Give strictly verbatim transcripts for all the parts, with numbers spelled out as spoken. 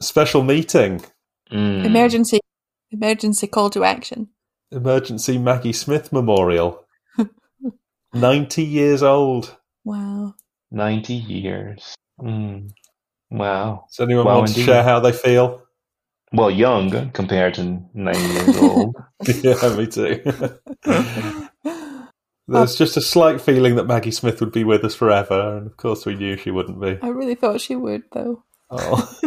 special meeting. Mm. Emergency, emergency call to action. Emergency Maggie Smith Memorial. ninety years old. Wow. ninety years. Mm. Wow. Does anyone wow, want indeed. to share how they feel? Well, young compared to ninety years old. Yeah, me too. There's just a slight feeling that Maggie Smith would be with us forever, and of course we knew she wouldn't be. I really thought she would, though. Oh.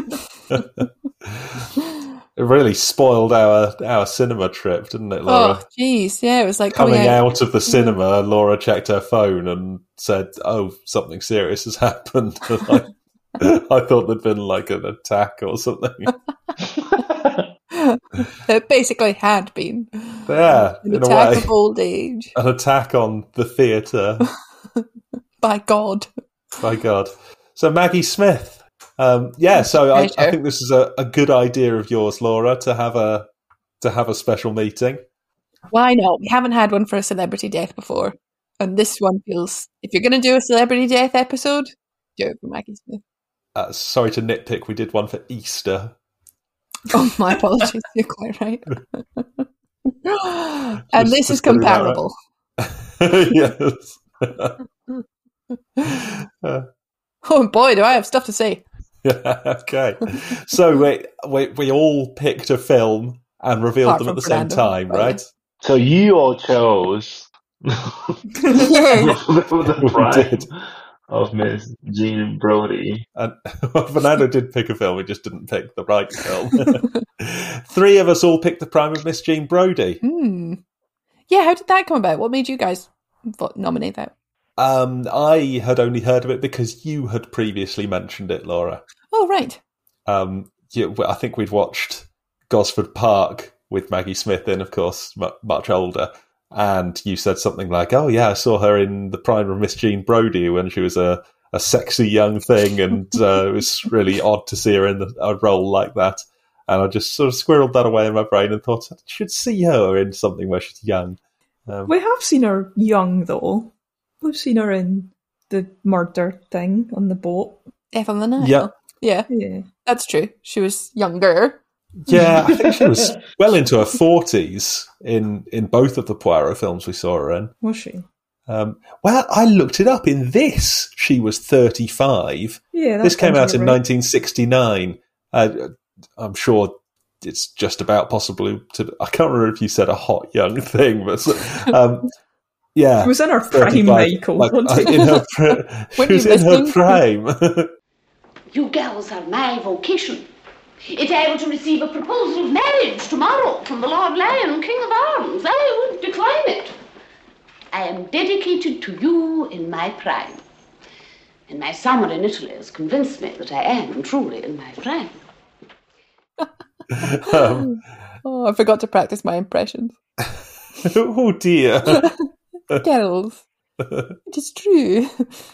It really spoiled our, our cinema trip, didn't it, Laura? Oh, jeez. Yeah, it was like Coming coming out. out of the cinema, Laura checked her phone and said, oh, something serious has happened. And I, I thought there'd been like an attack or something. It basically had been. Yeah, An in a attack way. of old age. An attack on the theatre. By God. My God. So Maggie Smith. Um, yeah, so I, I Pleasure. think this is a, a good idea of yours, Laura, to have a to have a special meeting. Why not? We haven't had one for a celebrity death before. And this one feels... If you're going to do a celebrity death episode, do it for Maggie Smith. Uh, sorry to nitpick, we did one for Easter. Oh, my apologies. You're quite right. And Just- this is just getting that right. comparable. Yes. Uh, Oh boy, do I have stuff to say. yeah, okay. So we, we we all picked a film and revealed Apart them at from the same Fernando, time, right? right? So you all chose the We prime did. of Miss Jean Brody. And Fernando did pick a film, he just didn't pick the right film. Three of us all picked the prime of Miss Jean Brody. Hmm. Yeah, how did that come about? What made you guys vo- nominate that? Um, I had only heard of it because you had previously mentioned it, Laura. Oh, right. Um, you, I think we'd watched Gosford Park with Maggie Smith in, of course, m- much older. And you said something like, oh, yeah, I saw her in the prime of Miss Jean Brody when she was a, a sexy young thing. And uh, it was really odd to see her in the, a role like that. And I just sort of squirreled that away in my brain and thought, I should see her in something where she's young. Um, We have seen her young, though. We've seen her in the murder thing on the boat. Death on the Nile. Yeah. Yeah, Yeah. that's true. She was younger. Yeah, I think she was well into her forties in, in both of the Poirot films we saw her in. Was she? Um, well, I looked it up. In this, she was thirty-five. Yeah, that This came sounds out about in right. nineteen sixty-nine. Uh, I'm sure it's just about possible to... I can't remember if you said a hot young thing, but... Um, yeah. It was in her prime, thirty-five, Michael. like, wasn't uh, it? in her pri- When she was you in her listening? prime. You girls are my vocation. If I were to receive a proposal of marriage tomorrow from the Lord Lion, King of Arms, I would decline it. I am dedicated to you in my prime. And my summer in Italy has convinced me that I am truly in my prime. um, Oh, I forgot to practice my impressions. oh, dear. Girls, it is true.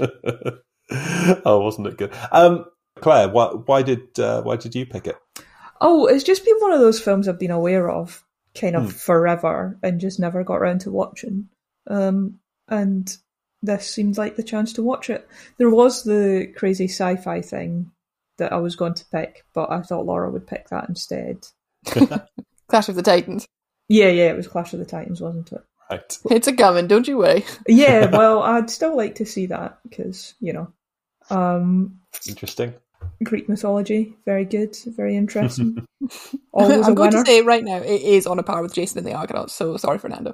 Oh, wasn't it good? Um, Claire, why, why did uh, why did you pick it? Oh, it's just been one of those films I've been aware of kind of Hmm. forever and just never got around to watching. Um, and this seemed like the chance to watch it. There was the crazy sci-fi thing that I was going to pick, but I thought Laura would pick that instead. Clash of the Titans. Yeah, yeah, it was Clash of the Titans, wasn't it? Right. It's a coming, don't you worry. Yeah, well, I'd still like to see that because, you know, um, Interesting. Greek mythology, very good, very interesting. Always I'm a going winner. to say right now, it is on a par with Jason and the Argonauts, so sorry, Fernando.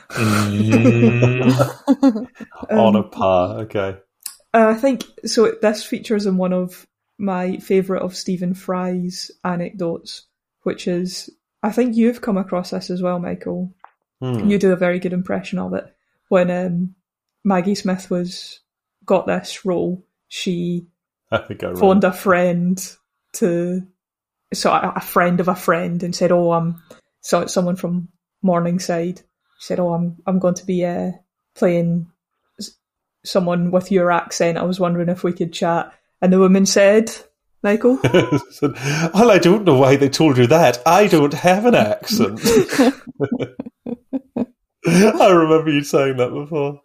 Mm. On a Um, par, okay. Uh, I think so. This features in one of my favourite of Stephen Fry's anecdotes, which is I think you've come across this as well, Michael. Hmm. You do a very good impression of it. When um, Maggie Smith was got this role, she I think I phoned remember. a friend to so a a friend of a friend and said, "Oh, I'm so it's someone from Morningside." She said, "Oh, I'm I'm going to be uh, playing s- someone with your accent. I was wondering if we could chat." And the woman said, "Michael." Said, well, I don't know why they told you that. I don't have an accent. I remember you saying that before.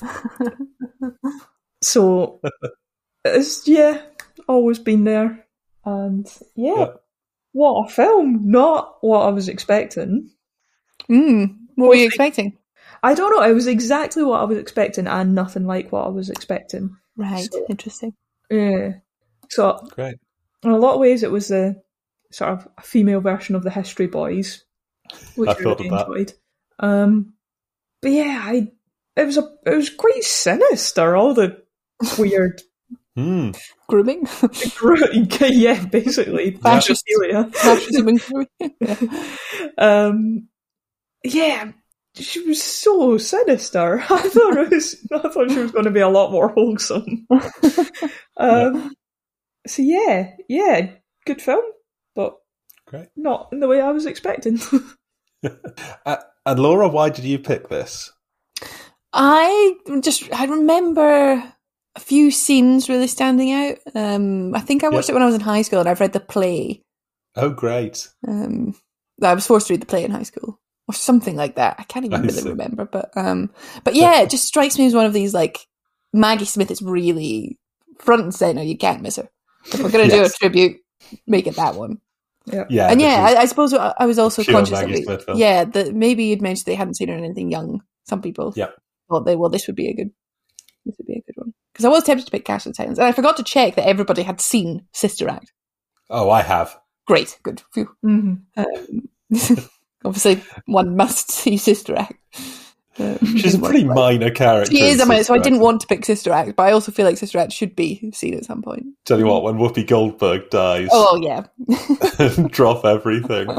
So it's yeah, always been there. And yeah, Yeah. what a film! Not what I was expecting. Mm. What were you expecting? I don't know. It was exactly what I was expecting, and nothing like what I was expecting. Right, So- interesting. Yeah. So Great. in a lot of ways, it was the sort of a female version of the History Boys, which I I thought really of that. enjoyed. Um, but yeah, I it was a it was quite sinister. All the weird, Hmm. Grooming? yeah, basically Fascist. pedophilia. Fascism and grooming. Yeah. Um, yeah, she was so sinister. I thought it was. I thought she was going to be a lot more wholesome. Um, so yeah, yeah, good film, but Great. not in the way I was expecting. Uh, and Laura, why did you pick this? I just, I remember a few scenes really standing out. Um, I think I watched Yeah. it when I was in high school and I've read the play. Oh, great. Um, I was forced to read the play in high school or something like that. I can't even I really see. remember, but, um, but yeah, it just strikes me as one of these, like, Maggie Smith is really front and center. You can't miss her. If we're going to Yes. do a tribute, make it that one. Yeah, Yeah. and this yeah, is- I, I suppose I I was also pure conscious Maggie that we, Smith film. yeah, that maybe you'd mentioned they hadn't seen her in anything young. Some people Yeah. thought they, well, this would be a good, this would be a good one. Because I was tempted to pick Castle Titans, and I forgot to check that everybody had seen Sister Act. oh, I have. Great, good. Phew. hmm Um, obviously, one must see Sister Act. Um, She's a pretty minor character. She is, in I mean, so I Sister didn't Act. want to pick Sister Act, but I also feel like Sister Act should be seen at some point. Tell you what, when Whoopi Goldberg dies, Oh, yeah. drop everything.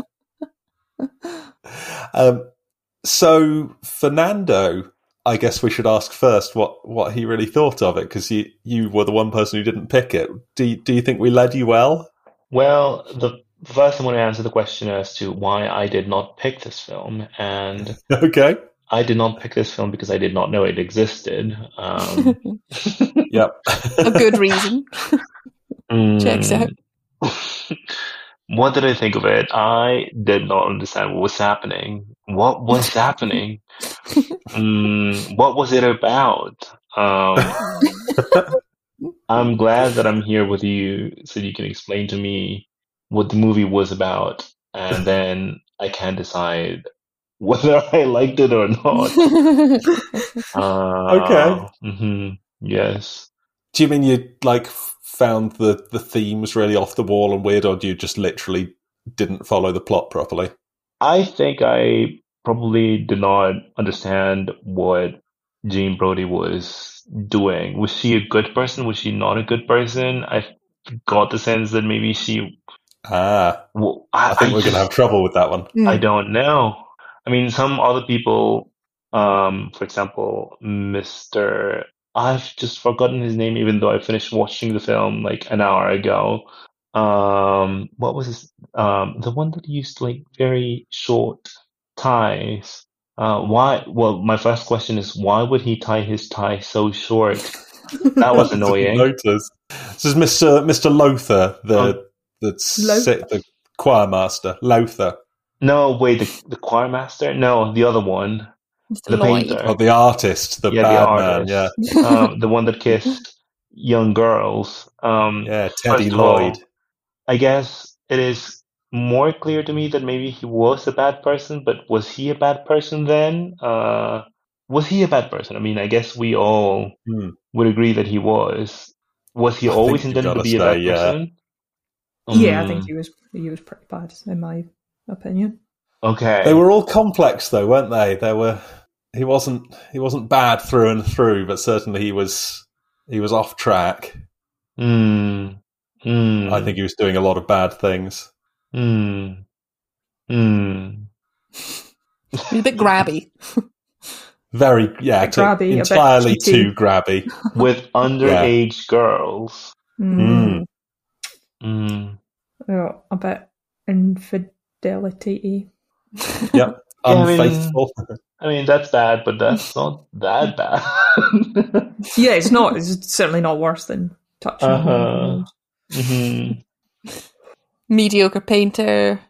um, so, Fernando, I guess we should ask first what, what he really thought of it, because you, you were the one person who didn't pick it. Do you, do you think we led you well? Well, the first I want to answer the question as to why I did not pick this film, and Okay. I did not pick this film because I did not know it existed. Um, Yep. A good reason. mm, Checks out. What did I think of it? I did not understand what was happening. What was happening? Mm, what was it about? Um, I'm glad that I'm here with you so you can explain to me what the movie was about, and then I can decide whether I liked it or not. Uh, Okay. hmm Yes. Do you mean you like f- found the, the themes really off the wall and weird, or do you just literally didn't follow the plot properly? I think I probably did not understand what Jean Brody was doing. Was she a good person? Was she not a good person? I got the sense that maybe she. Ah, Well, I I, think I we're going to have just- trouble with that one. I Mm. don't know. I mean, some other people, um, for example, Mister I've just forgotten his name, even though I finished watching the film like an hour ago. Um, what was his? Um, the one that used like very short ties. Uh, why? Well, my first question is why would he tie his tie so short? That was Didn't annoying. notice. This is Mister Mister Lothar, the Oh. the, Lothar. si- the choir master. Lothar, No, wait, the the choir master? No, the other one, Mister the Lloyd. painter. oh, the artist, the Yeah, bad the man. Yeah, artist. um, the one that kissed young girls. Um, yeah, Teddy first of all, Lloyd. I guess it is more clear to me that maybe he was a bad person, but was he a bad person then? Uh, was he a bad person? I mean, I guess we all Hmm. would agree that he was. Was he I always think you've intended to gotta be a say, bad yeah. person? Yeah, I Um, think he was he was pretty bad in my opinion. Okay. They were all complex, though, weren't they? There were. He wasn't. He wasn't bad through and through, but certainly he was. He was off track. Mm, mm, I think he was doing a lot of bad things. Mm, mm. He's a bit grabby. Very, yeah, Bit to- grabby, a bit entirely cheaty. too grabby. With underage girls. Mm. Mm. Mm. Oh, a bit infidelity. Yep, Yeah, I mean- unfaithful. I mean, that's bad, but that's not that bad. Yeah, it's not. It's certainly not worse than touching. Uh-huh. uh hmm Mediocre painter.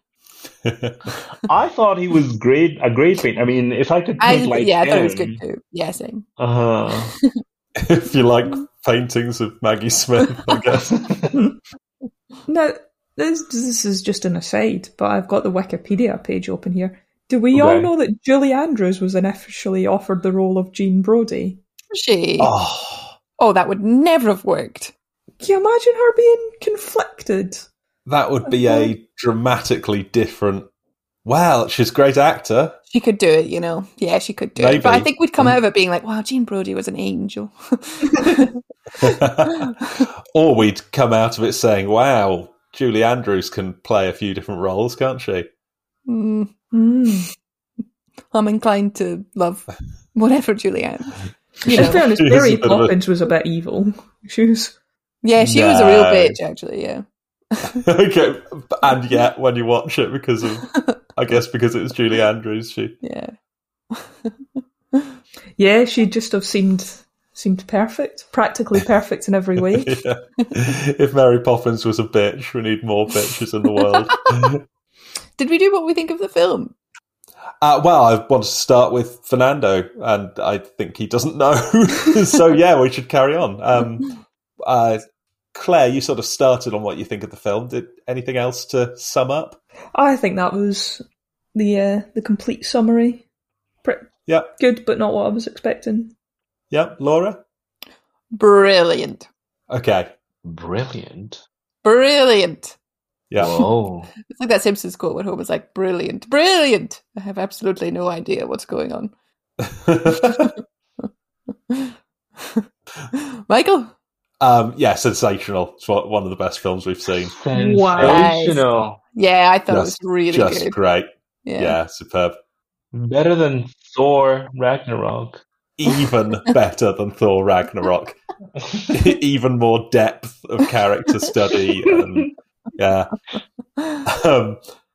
I thought he was great, a great painter. I mean, if I could I, paint like yeah, I him, thought it was good too. Yeah, same. Uh-huh. If you like paintings of Maggie Smith, I guess. Now, this this is just an aside, but I've got the Wikipedia page open here. Do we Okay. all know that Julie Andrews was initially offered the role of Jean Brodie? She. Oh, Oh, that would never have worked. Can you imagine her being conflicted? that would be a dramatically different. Well, she's a great actor. She could do it, you know. Yeah, she could do Maybe. it. But I think we'd come out of it being like, wow, Jean Brodie was an angel. Or we'd come out of it saying, wow, Julie Andrews can play a few different roles, can't she? Mm, Mm. I'm inclined to love whatever Julianne. You In know. fairness, She is Mary a bit of a- Poppins was a bit evil. She was... Yeah, she was a real No. bitch, actually, yeah. Okay, and yet when you watch it because of, I guess because it was Julie Andrews, she. Yeah. Yeah, she just have seemed seemed perfect. Practically perfect in every way. Yeah. If Mary Poppins was a bitch, we need more bitches in the world. Did we do what we think of the film? Uh, well, I wanted to start with Fernando, and I think he doesn't know. So, yeah, we should carry on. Um, uh, Claire, you sort of started on what you think of the film. Did anything else to sum up? I think that was the uh, the complete summary. Pretty Yeah, good, but not what I was expecting. yeah, Laura? Brilliant. Okay, Brilliant. Brilliant. yeah. Whoa. It's like that Simpsons quote when Homer's like, brilliant, brilliant. I have absolutely no idea what's going on. Michael? um, yeah, sensational. It's one one of the best films we've seen. Sensational. Yeah, I thought Just- it was really Just good. great. Yeah. Yeah, superb. Better than Thor Ragnarok. Even better than Thor Ragnarok. Even more depth of character study. And, yeah. Um,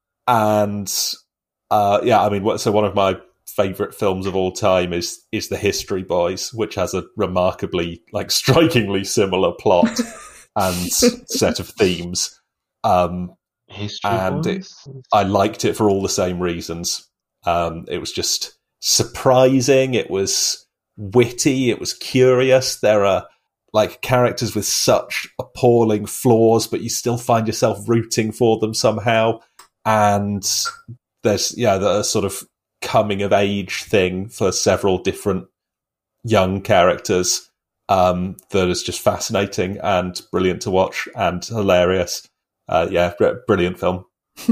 and uh, yeah, I mean, what- so one of my favourite films of all time is is The History Boys, which has a remarkably, like, strikingly similar plot and set of themes. Um, History And it- Boys? I liked it for all the same reasons. Um, it was just surprising. It was witty. It was curious. There are like characters with such appalling flaws, but you still find yourself rooting for them somehow. And there's, yeah, the sort of coming of age thing for several different young characters um, that is just fascinating and brilliant to watch and hilarious. Uh, yeah, br- brilliant film.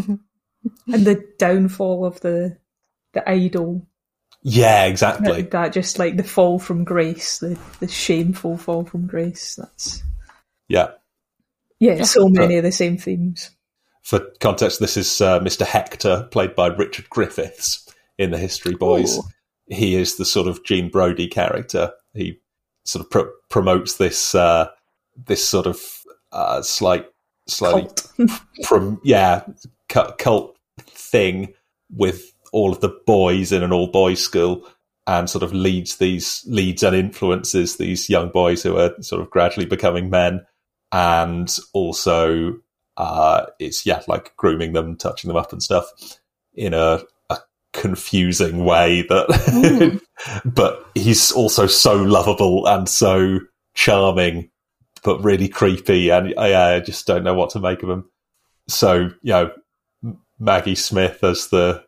And the downfall of the the idol. Yeah, exactly. That, that just like the fall from grace, the, the shameful fall from grace. That's Yeah. yeah, so many of the same themes. For context, this is uh, Mister Hector, played by Richard Griffiths in The History Boys. Ooh. He is the sort of Jean Brodie character. He sort of pro- promotes this uh, this sort of uh, slight, slightly, Cult. prom- yeah, cu- cult thing with all of the boys in an all-boys school, and sort of leads these leads and influences these young boys who are sort of gradually becoming men, and also uh, it's yeah, like grooming them, touching them up and stuff in a, a confusing way that, Mm. but he's also so lovable and so charming, but really creepy, and I, I just don't know what to make of him. So, you know, Maggie Smith as the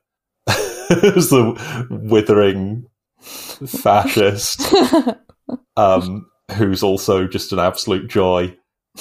as the withering fascist, um, who's also just an absolute joy.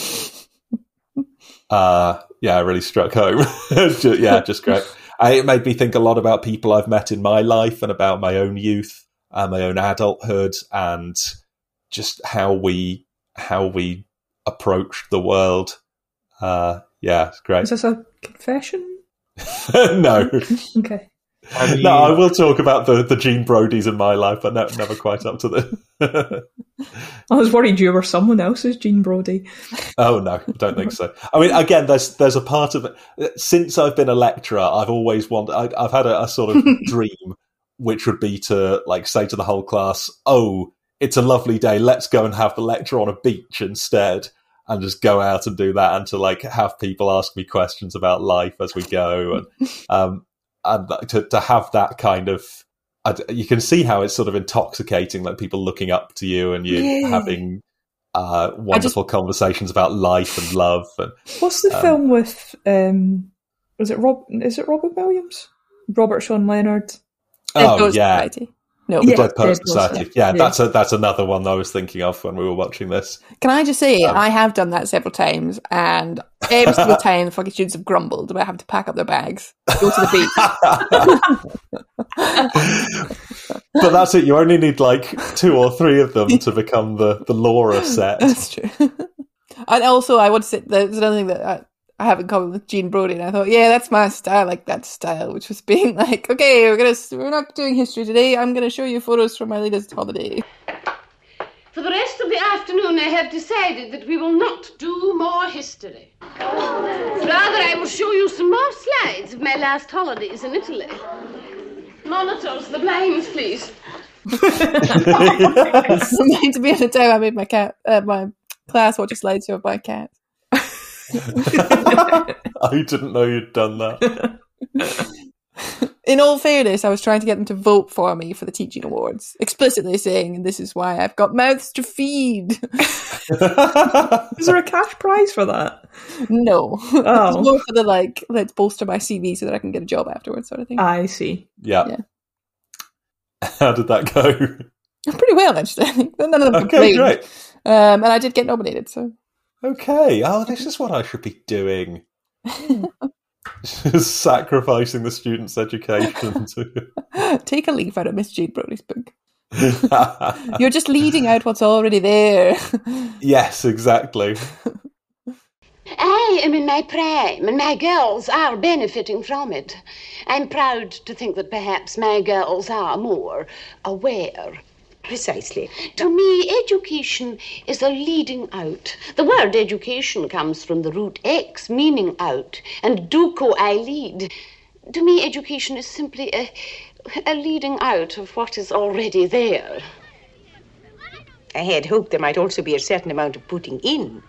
Uh, yeah, it really struck home. Just- yeah, just great. I, it made me think a lot about people I've met in my life and about my own youth and my own adulthood, and just how we how we approached the world. Uh, yeah, it's great. Is this a confession? No. Okay. I mean, No, I will talk about the, the Jean Brodies in my life, but no, never quite up to the. I was worried you were someone else's Jean Brodie. Oh no, I don't think so. I mean, again, there's there's a part of it. Since I've been a lecturer, I've always wanted. I, I've had a, a sort of dream, which would be to like say to the whole class, "Oh, it's a lovely day. Let's go and have the lecture on a beach instead." And just go out and do that, and to like have people ask me questions about life as we go, and um, and to to have that kind of, you can see how it's sort of intoxicating, like people looking up to you and you Yeah. having uh, wonderful just... conversations about life and love. And what's the um, film with? Um, was it Rob? Is it Robert Williams? Robert Sean Leonard. oh Ghost yeah, Society. No, Yeah. Dead Poets Dead Poets, Society. Yeah, yeah. Yeah. that's a that's another one that I was thinking of when we were watching this. Can I just say, Um, I have done that several times, and every single time the fucking students have grumbled about having to pack up their bags, go to the beach. But that's it. You only need like two or three of them to become the the Laura set. That's true. And also, I would say there's another thing that I, I have in common with Jean Brody, and I thought, yeah, that's my style, I like that style, which was being like, okay, we're gonna we're not doing history today. I'm gonna show you photos from my latest holiday. For the rest of the afternoon, I have decided that we will not do more history. Rather, I will show you some more slides of my last holidays in Italy. Monitors, the blinds, please. Yes. Reminds me of the time I made my cat, uh, my class watch a slideshow of my cat. I didn't know you'd done that. In all fairness, I was trying to get them to vote for me for the teaching awards, explicitly saying this is why I've got mouths to feed. Is there a cash prize for that? No. Oh. It's more for the, like, let's bolster my C V so that I can get a job afterwards sort of thing. I see. Yeah. Yeah. How did that go? Pretty well, actually. I think none of them Okay, complained. great. Um, and I did get nominated, so. Okay. Oh, this is what I should be doing. Just sacrificing the students' education to... Take a leaf out of Miss Jane Brody's book. You're just leading out what's already there. Yes, exactly. I am in my prime, and my girls are benefiting from it. I'm proud to think that perhaps my girls are more aware. Precisely. To me, education is a leading out. The word education comes from the root ex, meaning out, and duco, I lead. To me, education is simply a, a leading out of what is already there. I had hoped there might also be a certain amount of putting in.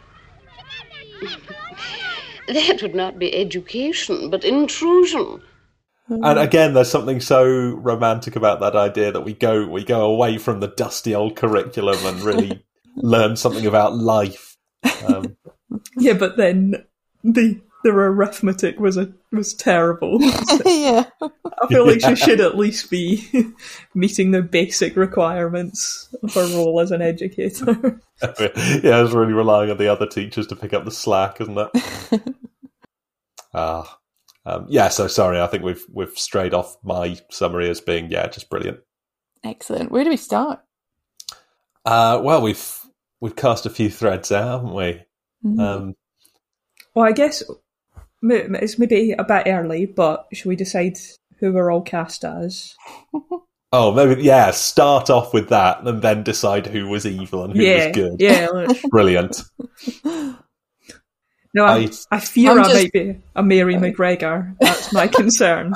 That would not be education, but intrusion. And again, there's something so romantic about that idea that we go we go away from the dusty old curriculum and really learn something about life. Um, Yeah, but then the their arithmetic was a was terrible. Yeah. I feel like Yeah. she should at least be meeting the basic requirements of her role as an educator. yeah, it's really relying on the other teachers to pick up the slack, isn't it? Ah. Um, yeah, so sorry, I think we've we've strayed off my summary as being, yeah, just brilliant. Excellent. Where do we start? Uh, well, we've we've cast a few threads out, haven't we? Mm. Um, Well, I guess m- it's maybe a bit early, but should we decide who we're all cast as? oh, maybe, yeah, start off with that and then decide who was evil and who yeah, was good. yeah. let's- Brilliant. No, I, I- I fear I'm I just- might be a Mary McGregor. That's my concern.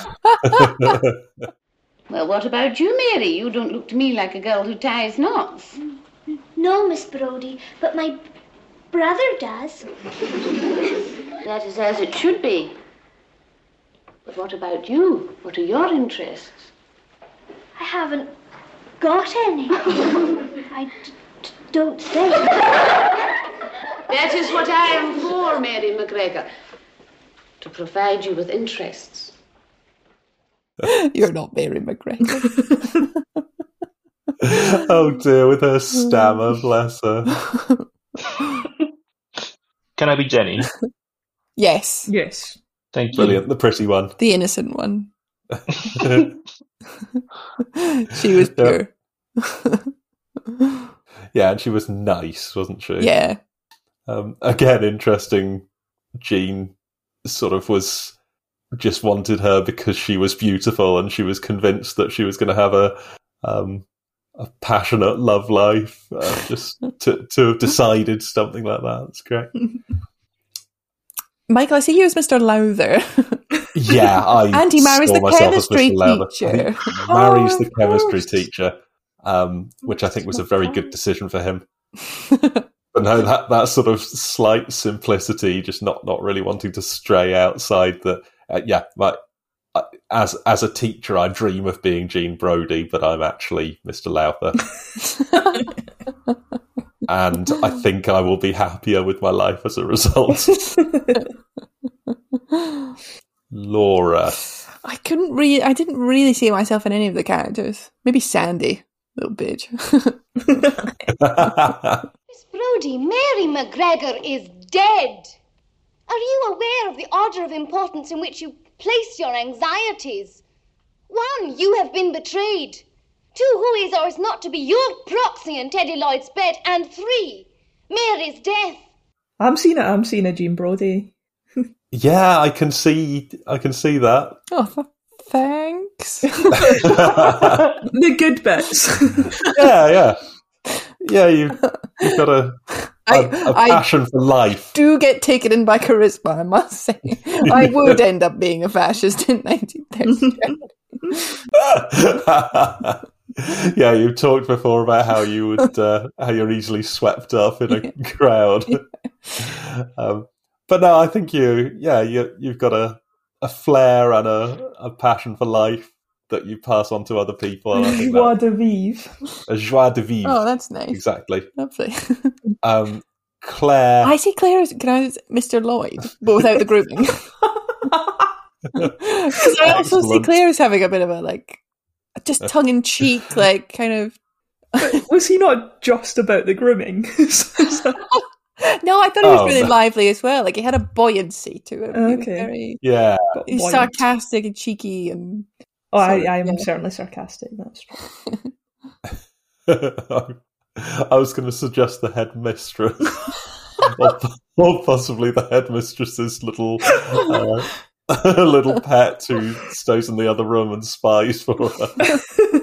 Well, what about you, Mary? You don't look to me like a girl who ties knots. No, Miss Brodie, but my brother does. That is as it should be. But what about you? What are your interests? I haven't got any. I d- d- don't think. That is what I am for, Mary McGregor. To provide you with interests. You're not Mary McGregor. Oh dear, with her stammer, bless her. Can I be Jenny? Yes, Yes. Thank you. Brilliant, the pretty one. the innocent one. She was pure. Yeah, and she was nice, wasn't she? Yeah. Um, again, interesting. Jean sort of was just wanted her because she was beautiful, and she was convinced that she was going to have a um, a passionate love life. Uh, just to to have decided something like that. That's great. Michael, I see you as Mister Lowther. Yeah, I And he marries saw the myself as chemistry Mister Lowther. teacher. He marries Oh, the of chemistry course. teacher, um, which I think was a very good decision for him. But no, that, that sort of slight simplicity, just not, not really wanting to stray outside the... Uh, yeah, my, uh, as as a teacher, I dream of being Jean Brody, but I'm actually Mister Lowther. and I think I will be happier with my life as a result. Laura. I couldn't really, I didn't really see myself in any of the characters. Maybe Sandy, little bitch. Miss Brodie, Mary McGregor is dead. Are you aware of the order of importance in which you place your anxieties? One, you have been betrayed. Two, who is or is not to be your proxy in Teddy Lloyd's bed. And three, Mary's death. I'm seeing it. I'm seeing a Jean Brodie. Yeah, I can see. I can see that. Oh, th- thanks. The good bits. Yeah, yeah, yeah. You, you've got a, a, a I, passion for life. Do get taken in by charisma, I must say. I would end up being a fascist in nineteen thirty. Yeah, you've talked before about how you would, uh, how you're easily swept up in a Yeah. crowd. um, but no, I think you, yeah, you, you've got a, a flair and a, a passion for life that you pass on to other people. And I think Joie that, de vivre. a joie de vivre. Oh, that's nice. Exactly. Lovely. Um, Claire. I see Claire as, can I as Mister Lloyd, but without the grooming. Because I also see Excellent. Claire as having a bit of a, like, just tongue-in-cheek, like, kind of... Was he not just about the grooming? No, I thought he was Oh, really no. lively as well. Like, he had a buoyancy to him. He was Okay. very... Yeah. He's Buoyant. sarcastic and cheeky and... Oh, I, Sorry, I am yeah. certainly sarcastic. That's true. I was going to suggest the headmistress, or, or possibly the headmistress's little uh, little pet who stays in the other room and spies for her,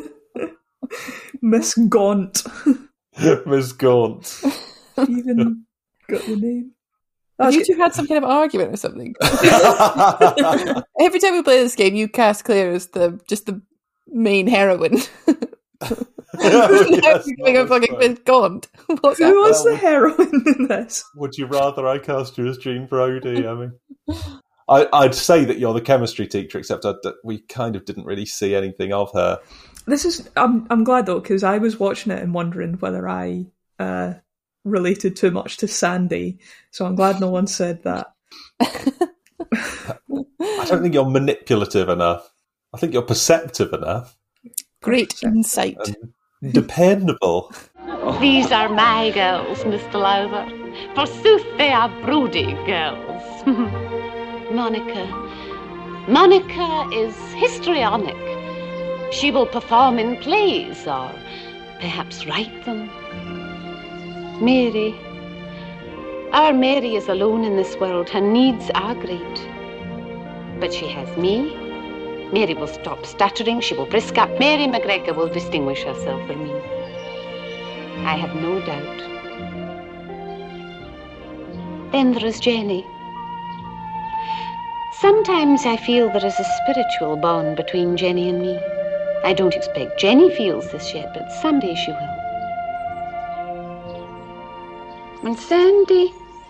Miss Gaunt. Miss Gaunt. Even got the name. Have That's you two had some kind of argument or something? Every time we play this game, you cast Claire as the just the main heroine. Oh, yes, Becoming a that was fucking fun. Miss Gaunt. What's Who that? was Well, the heroine in this? Would you rather I cast you as Jean Brodie? I mean, I, I'd say that you're the chemistry teacher, except I, that we kind of didn't really see anything of her. This is. I'm. I'm glad though, because I was watching it and wondering whether I uh, related too much to Sandy. So I'm glad no one said that. I don't think you're manipulative enough. I think you're perceptive enough. Great insight. and dependable. These are my girls, Mister Lowther. Forsooth, they are Brodie girls. Monica. Monica is histrionic. She will perform in plays or perhaps write them. Mary. Our Mary is alone in this world. Her needs are great. But she has me. Mary will stop stuttering. She will brisk up. Mary McGregor will distinguish herself for me. I have no doubt. Then there is Jenny. Sometimes I feel there is a spiritual bond between Jenny and me. I don't expect Jenny feels this yet, but someday she will. And Sandy...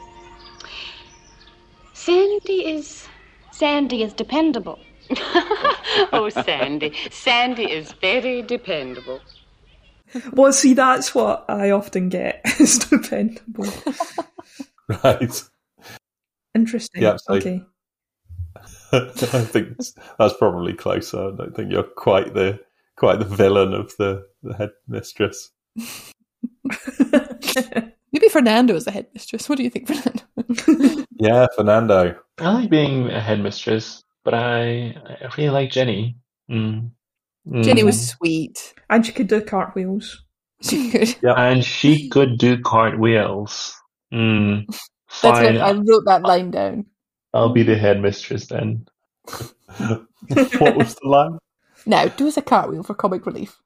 Sandy is... Sandy is dependable. Oh, Sandy. Sandy is very dependable. Well, see, that's what I often get. Is dependable. Right. Interesting. Yeah, so- okay. I think that's probably closer. I don't think you're quite the quite the villain of the, the headmistress. Maybe Fernando is the headmistress. What do you think, Fernando? Yeah, Fernando. I like being a headmistress, but I I really like Jenny. Mm. Mm. Jenny was sweet. And she could do cartwheels. She could. And she could do cartwheels. Mm. That's Fine, what I wrote that line down. I'll be the headmistress then. What was the line? Now, do us a cartwheel for comic relief.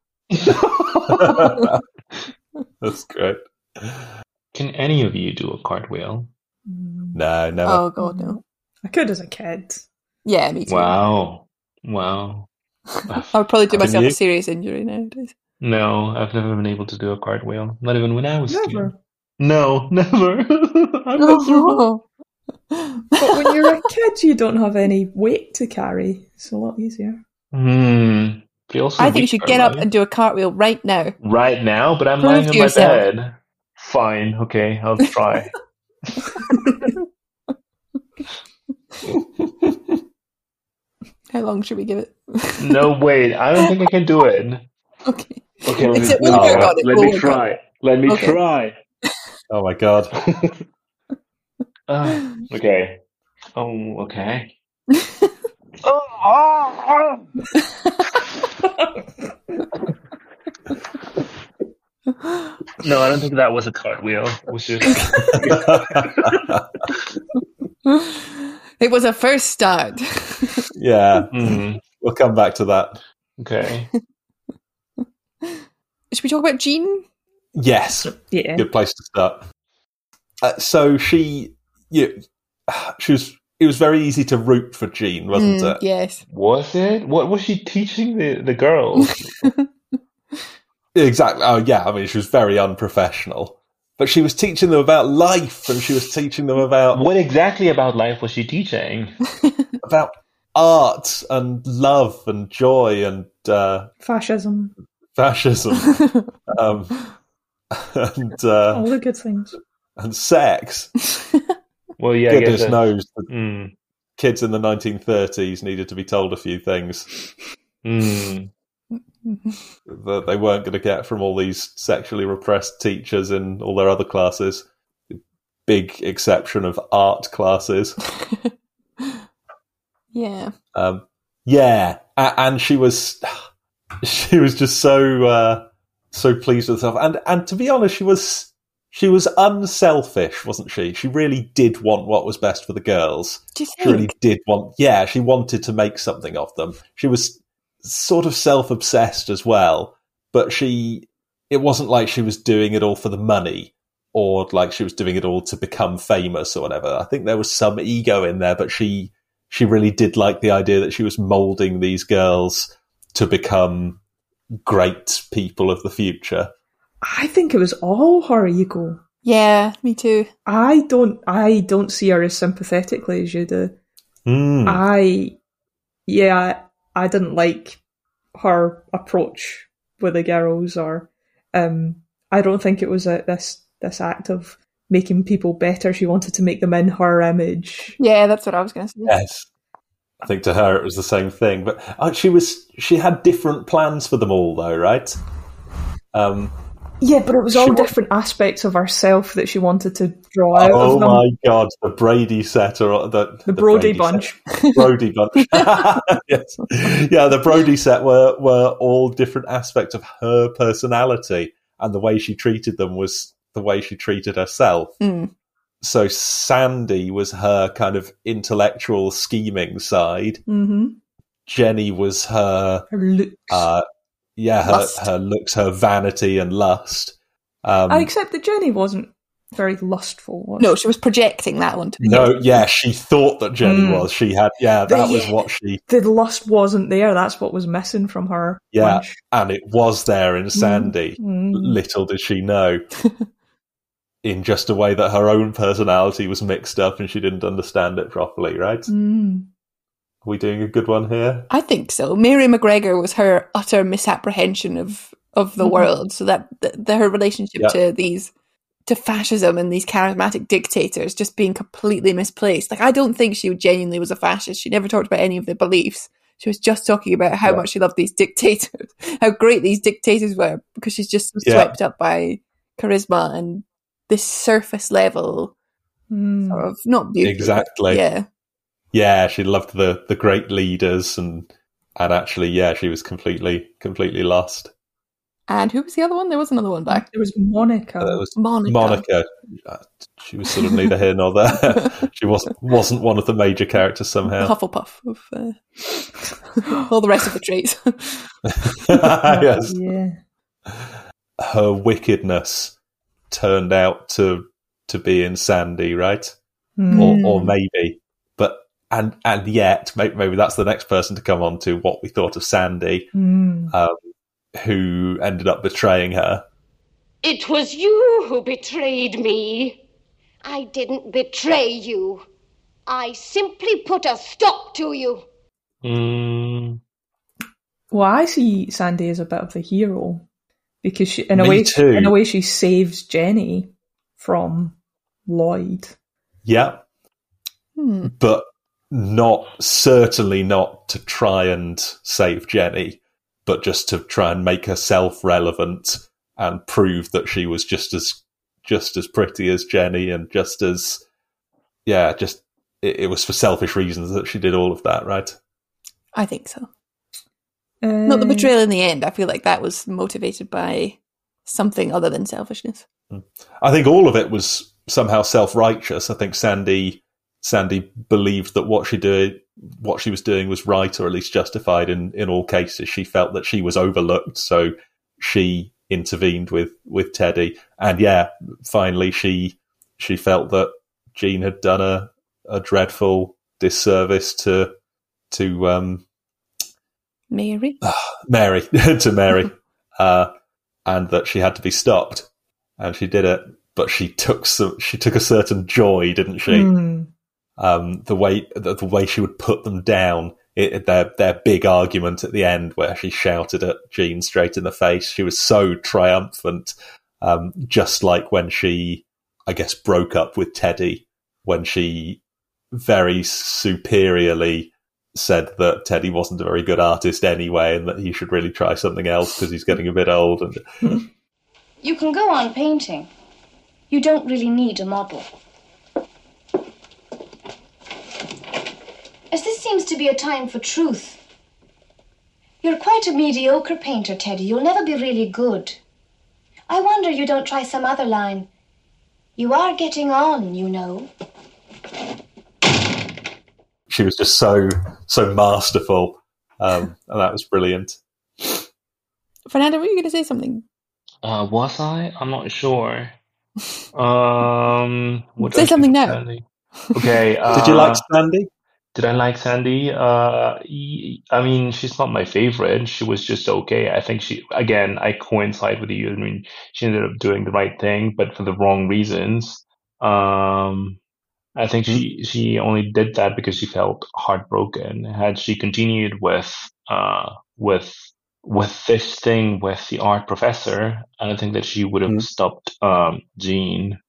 That's great. Can any of you do a cartwheel? No, never. Oh, God, no. I could as a kid. Yeah, me too. Wow. Wow. I would probably do Can myself you? a serious injury nowadays. No, I've never been able to do a cartwheel. Not even when I was a kid. Never. No, never. I'm miserable. But when you're a kid, you don't have any weight to carry. It's a lot easier. Hmm. Feels so I think you weak, should get up right? and do a cartwheel right now. right now, but I'm Prove lying to on my yourself. bed. Fine, okay, I'll try. How long should we give it? No, wait, I don't think I can do it. Okay. Okay, let me, Except let we'll me, work on it, let we'll me work on try. Let me Okay. try. Oh my god. Uh, okay. Oh, okay. oh, oh, oh. No, I don't think that was a cartwheel. It was just... It was a first start. Yeah, Mm, we'll come back to that. okay. Should we talk about Jean? Yes, Yeah. good place to start. Uh, so she, you, she was. It was very easy to root for Jean, wasn't Mm, it? yes. Was it? What was she teaching the, the girls? Exactly. Oh, yeah. I mean, she was very unprofessional, but she was teaching them about life, and she was teaching them about What exactly about life was she teaching? about art and love and joy and uh, Fascism. fascism um, and uh, All the good things. and sex. Well, yeah, I guess Goodness that- knows that Mm, kids in the nineteen thirties needed to be told a few things mm. that they weren't going to get from all these sexually repressed teachers in all their other classes. Big exception of art classes. Yeah. Um, yeah, a- and she was she was just so uh, so pleased with herself, and and to be honest, she was she was unselfish, wasn't she? She really did want what was best for the girls. Do you She really think? did want, yeah, she wanted to make something of them. She was sort of self-obsessed as well, but she, it wasn't like she was doing it all for the money or like she was doing it all to become famous or whatever. I think there was some ego in there, but she, she really did like the idea that she was molding these girls to become great people of the future. I think it was all her ego. Yeah, me too. I don't I don't see her as sympathetically as you do. Mm. I yeah, I didn't like her approach with the girls, or um I don't think it was a, this this act of making people better. She wanted to make them in her image. Yeah, that's what I was going to say. Yes. I think to her it was the same thing, but uh, she was she had different plans for them all, though, right? Um, Yeah, but it was all She wa- different aspects of herself that she wanted to draw out oh of them. my god, the Brady set or the The Brody Brady bunch. set. Brody bunch. Yes, yeah, the Brody set were were all different aspects of her personality, and the way she treated them was the way she treated herself. Mm. So Sandy was her kind of intellectual scheming side. Mm-hmm. Jenny was her, Her looks. uh, yeah, her, Lust. her looks, her vanity and lust. Um, I accept that Jenny wasn't very lustful. Was No, she was projecting that one to me. no, yeah, she thought that Jenny Mm. was. She had, yeah, The- that was yeah. what she, The lust wasn't there. That's what was missing from her. yeah, bunch. and it was there in Sandy. Mm. Little did she know. In just a way that her own personality was mixed up and she didn't understand it properly, right? Mm. Are we doing a good one here? I think so. Mary McGregor was her utter misapprehension of, of the Mhm. world. So that the, the, her relationship Yeah. to these, to fascism and these charismatic dictators just being completely misplaced. Like, I don't think she genuinely was a fascist. She never talked about any of the beliefs. She was just talking about how Yeah. much she loved these dictators, how great these dictators were, because she's just so Yeah. swept up by charisma and this surface level Mm. sort of, not beauty. but- Exactly. yeah. Yeah, she loved the, the great leaders and and actually, yeah, she was completely completely lost. And who was the other one? There was another one back. There was Monica. Uh, it was Monica. Monica. Uh, She was sort of neither here nor there. She wasn't wasn't one of the major characters somehow. Hufflepuff of uh, all the rest of the traits. Yes, Yeah. her wickedness turned out to to be in Sandy, right? Mm. Or or maybe, but and and yet maybe, maybe that's the next person to come on to what we thought of Sandy, Mm. um, who ended up betraying her. It was you who betrayed me. I didn't betray you. I simply put a stop to you. Mm, Well, I see Sandy as a bit of the hero because she, in a Me way, too. in a way, she saves Jenny from Lloyd. Yeah. Hmm. But not, certainly not to try and save Jenny, but just to try and make herself relevant and prove that she was just as just as pretty as Jenny and just as, yeah, just, it, it was for selfish reasons that she did all of that, right? I think so. Uh, Not the betrayal in the end. I feel like that was motivated by something other than selfishness. I think all of it was somehow self-righteous. I think Sandy Sandy believed that what she did, what she was doing was right, or at least justified in, in all cases. She felt that she was overlooked, so she intervened with, with Teddy. And yeah, finally she she felt that Jean had done a, a dreadful disservice to to um, Mary? Mary to Mary, uh, and that she had to be stopped. And she did it, but she took some. She took a certain joy, didn't she? Mm. Um, the way the, the way she would put them down. It, their their big argument at the end, where she shouted at Jean straight in the face. She was so triumphant, um, just like when she, I guess, broke up with Teddy, when she very superiorly said that Teddy wasn't a very good artist anyway, and that he should really try something else because he's getting a bit old. And You can go on painting. You don't really need a model. As this seems to be a time for truth. You're quite a mediocre painter, Teddy. You'll never be really good. I wonder you don't try some other line. You are getting on, you know. she was just so so masterful, um, and that was brilliant. Fernando, were you going to say something? Uh, was I? I'm not sure. Um, what Say did I something think of now. Sandy? Okay. Uh, Did you like Sandy? Did I like Sandy? Uh, y- I mean, she's not my favorite. She was just okay. I think she, again, I coincide with you. I mean, she ended up doing the right thing, but for the wrong reasons. Um, I think she, she only did that because she felt heartbroken. Had she continued with, uh, with, with this thing with the art professor, I don't think that she would have Mhm. stopped, um, Jean.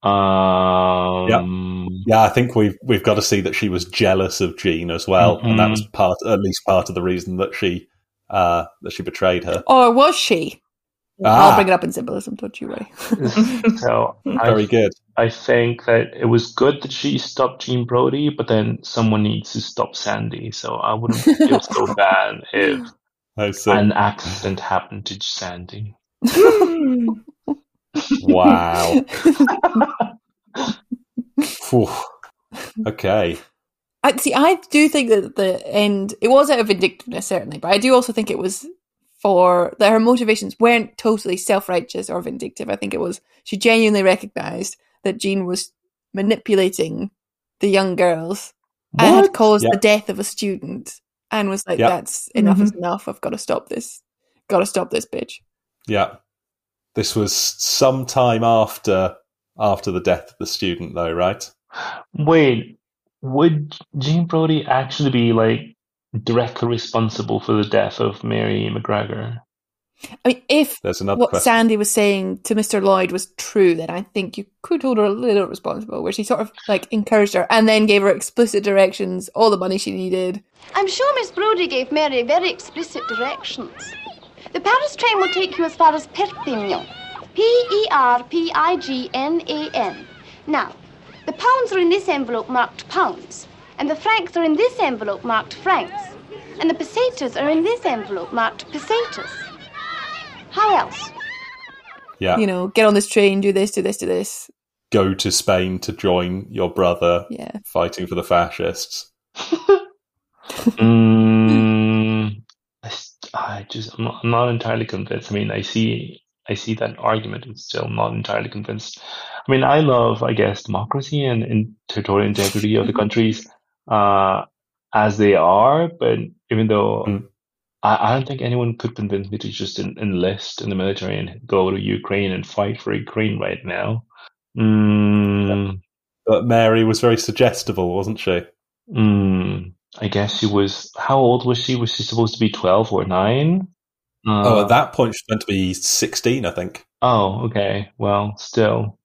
Um, Yeah, I think we've we've got to see that she was jealous of Jean as well, and that was part, at least part of the reason that she uh, that she betrayed her. Or was she? Ah. I'll bring it up in symbolism, don't you worry. so Very I, good. I think that it was good that she stopped Jean Brody, but then someone needs to stop Sandy. So I wouldn't feel so bad if I see. an accident happened to Sandy. Wow. Phew. Okay. I see. I do think that the end, it was out of vindictiveness, certainly, but I do also think it was for that her motivations weren't totally self-righteous or vindictive. I think it was she genuinely recognised that Jean was manipulating the young girls and had What? caused Yeah. the death of a student, and was like, Yeah. "That's enough is Mhm. enough. I've got to stop this. Got to stop this bitch." Yeah. This was some time after after the death of the student, though, right? Wait, would Jean Brody actually be like directly responsible for the death of Mary McGregor? I mean, if There's another what question. Sandy was saying to Mister Lloyd was true, then I think you could hold her a little responsible, where she sort of like encouraged her and then gave her explicit directions, all the money she needed. I'm sure Miss Brodie gave Mary very explicit directions. The Paris train will take you as far as Perpignan. P E R P I G N A N. Now, the pounds are in this envelope marked pounds, and the francs are in this envelope marked francs, and the pesetas are in this envelope marked pesetas. How else? Yeah. You know, get on this train, do this, do this, do this. Go to Spain to join your brother Yeah. fighting for the fascists. mm, I, st- I just I'm not, I'm not entirely convinced. I mean, I see I see that argument. I'm still not entirely convinced. I mean, I love, I guess, democracy and, and territorial integrity of the countries uh, as they are. But even though Mm. I, I don't think anyone could convince me to just en- enlist in the military and go to Ukraine and fight for Ukraine right now. Mm, But Mary was very suggestible, wasn't she? mm, I guess she was. How old was she? Was she supposed to be twelve or nine? Uh, Oh, at that point, she's meant to be sixteen, I think. Oh, okay. Well, still,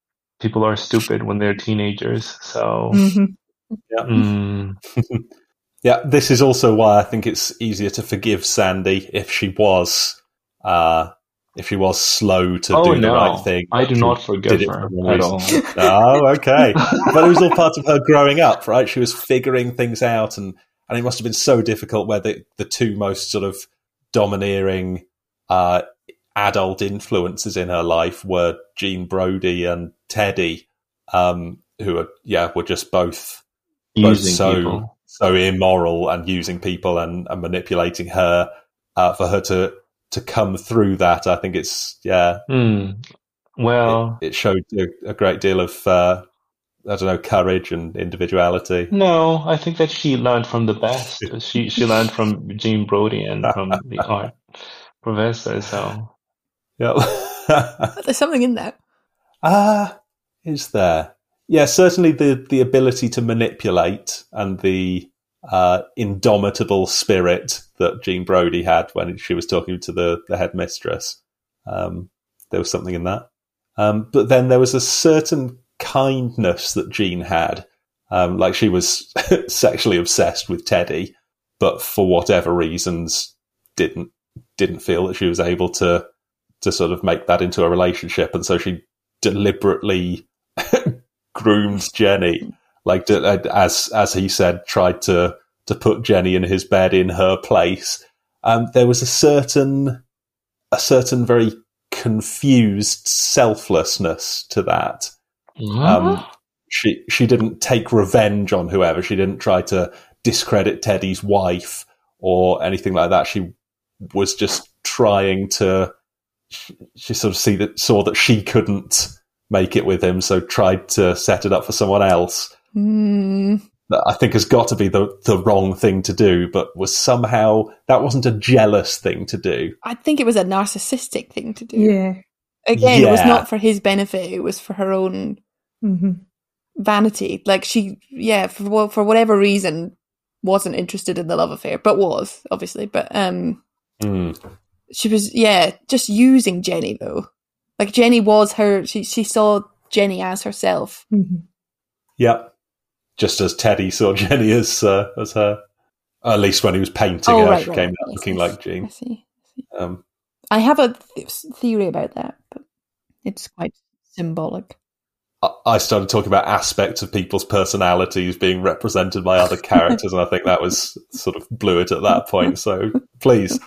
people are stupid when they're teenagers. So, Mhm. Yeah. mm, Yeah, this is also why I think it's easier to forgive Sandy if she was, uh, if she was slow to oh do the no, right thing. I do She not did forgive it her for one at reason. all. Oh, okay. But it was all part of her growing up, right? She was figuring things out, and, and it must have been so difficult where the, the two most sort of domineering uh, adult influences in her life were Gene Brody and Teddy, um, who are, yeah, were just both, both Using so, people. so immoral and using people and, and manipulating her, uh, for her to, to come through that. I think it's, yeah, Hmm. Well, it, it showed a, a great deal of, uh, I don't know, courage and individuality. no, I think that she learned from the best. She she learned from Gene Brody and from the art professor. So Yeah. But there's something in that. Ah, is there? Yeah, certainly the, the ability to manipulate and the uh, indomitable spirit that Jean Brody had when she was talking to the, the headmistress. Um, there was something in that. Um, but then there was a certain kindness that Jean had. Um, like she was sexually obsessed with Teddy, but for whatever reasons didn't didn't feel that she was able to to sort of make that into a relationship, and so she deliberately groomed Jenny, like as as he said, tried to to put Jenny in his bed in her place. Um, there was a certain a certain very confused selflessness to that. Um, she she didn't take revenge on whoever. She didn't try to discredit Teddy's wife or anything like that. She was just trying to. She sort of see that saw that she couldn't make it with him, so tried to set it up for someone else. Mm. That I think has got to be the the wrong thing to do, but was somehow that wasn't a jealous thing to do. I think it was a narcissistic thing to do. Yeah. Again, it was Yeah. not for his benefit. It was for her own hmm vanity. Like she, yeah, for wha- for whatever reason, wasn't interested in the love affair, but was obviously. But um, Mm. she was, yeah, just using Jenny though. Like Jenny was her. She she saw Jenny as herself. hmm Yep. Just as Teddy saw Jenny as uh, as her, at least when he was painting Oh, her, right, she right, came right. out Yes, looking yes. like I Jean. see. Um, I have a th- theory about that, but it's quite symbolic. I- I started talking about aspects of people's personalities being represented by other characters, and I think that was sort of blew it at that point. So please,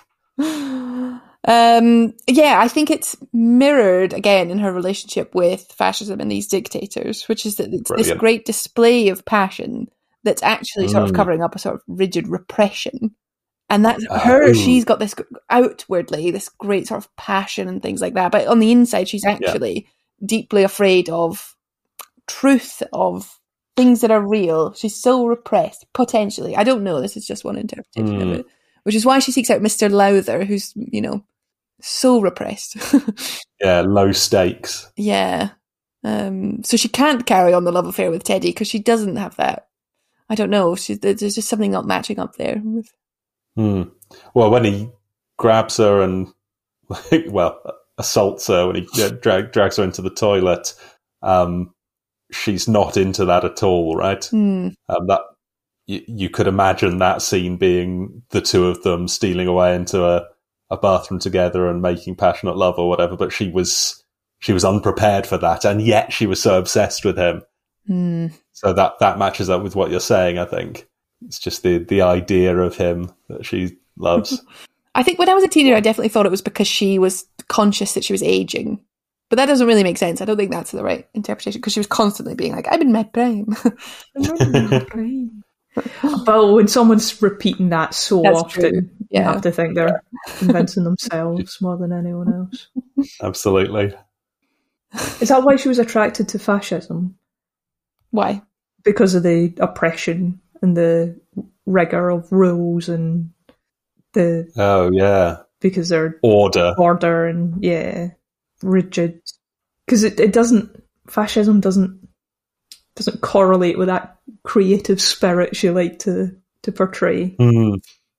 Um, yeah, I think it's mirrored again in her relationship with fascism and these dictators, which is that it's this Brilliant. great display of passion that's actually sort of Mm. covering up a sort of rigid repression. And that's Oh. her, she's got this outwardly, this great sort of passion and things like that. But on the inside, she's actually deeply afraid of truth, of things that are real. She's so repressed, potentially. I don't know. This is just one interpretation Mm. of it. Which is why she seeks out Mister Lowther, who's, you know, so repressed. yeah, low stakes. Yeah. Um, so she can't carry on the love affair with Teddy because she doesn't have that. I don't know. She, there's just something not matching up there. With... Hmm. Well, when he grabs her and, well, assaults her, when he yeah, drag, drags her into the toilet, um, she's not into that at all, right? Hmm. Um, that you, you could imagine that scene being the two of them stealing away into a, a bathroom together and making passionate love or whatever. But she was she was unprepared for that, and yet she was so obsessed with him. Hmm. So that that matches up with what you're saying. I think it's just the the idea of him that she loves. I think when I was a teenager, I definitely thought it was because she was conscious that she was aging. But that doesn't really make sense. I don't think that's the right interpretation because she was constantly being like, I'm in my prime. I'm not in my prime. But when someone's repeating that so That's often, true. you Yeah. have to think they're convincing themselves more than anyone else. Absolutely. Is that why she was attracted to fascism? Why? Because of the oppression and the rigour of rules and the Oh yeah. because they're Order. order and yeah, rigid. Because it, it doesn't fascism doesn't doesn't correlate with that creative spirit she liked to to portray. Hmm.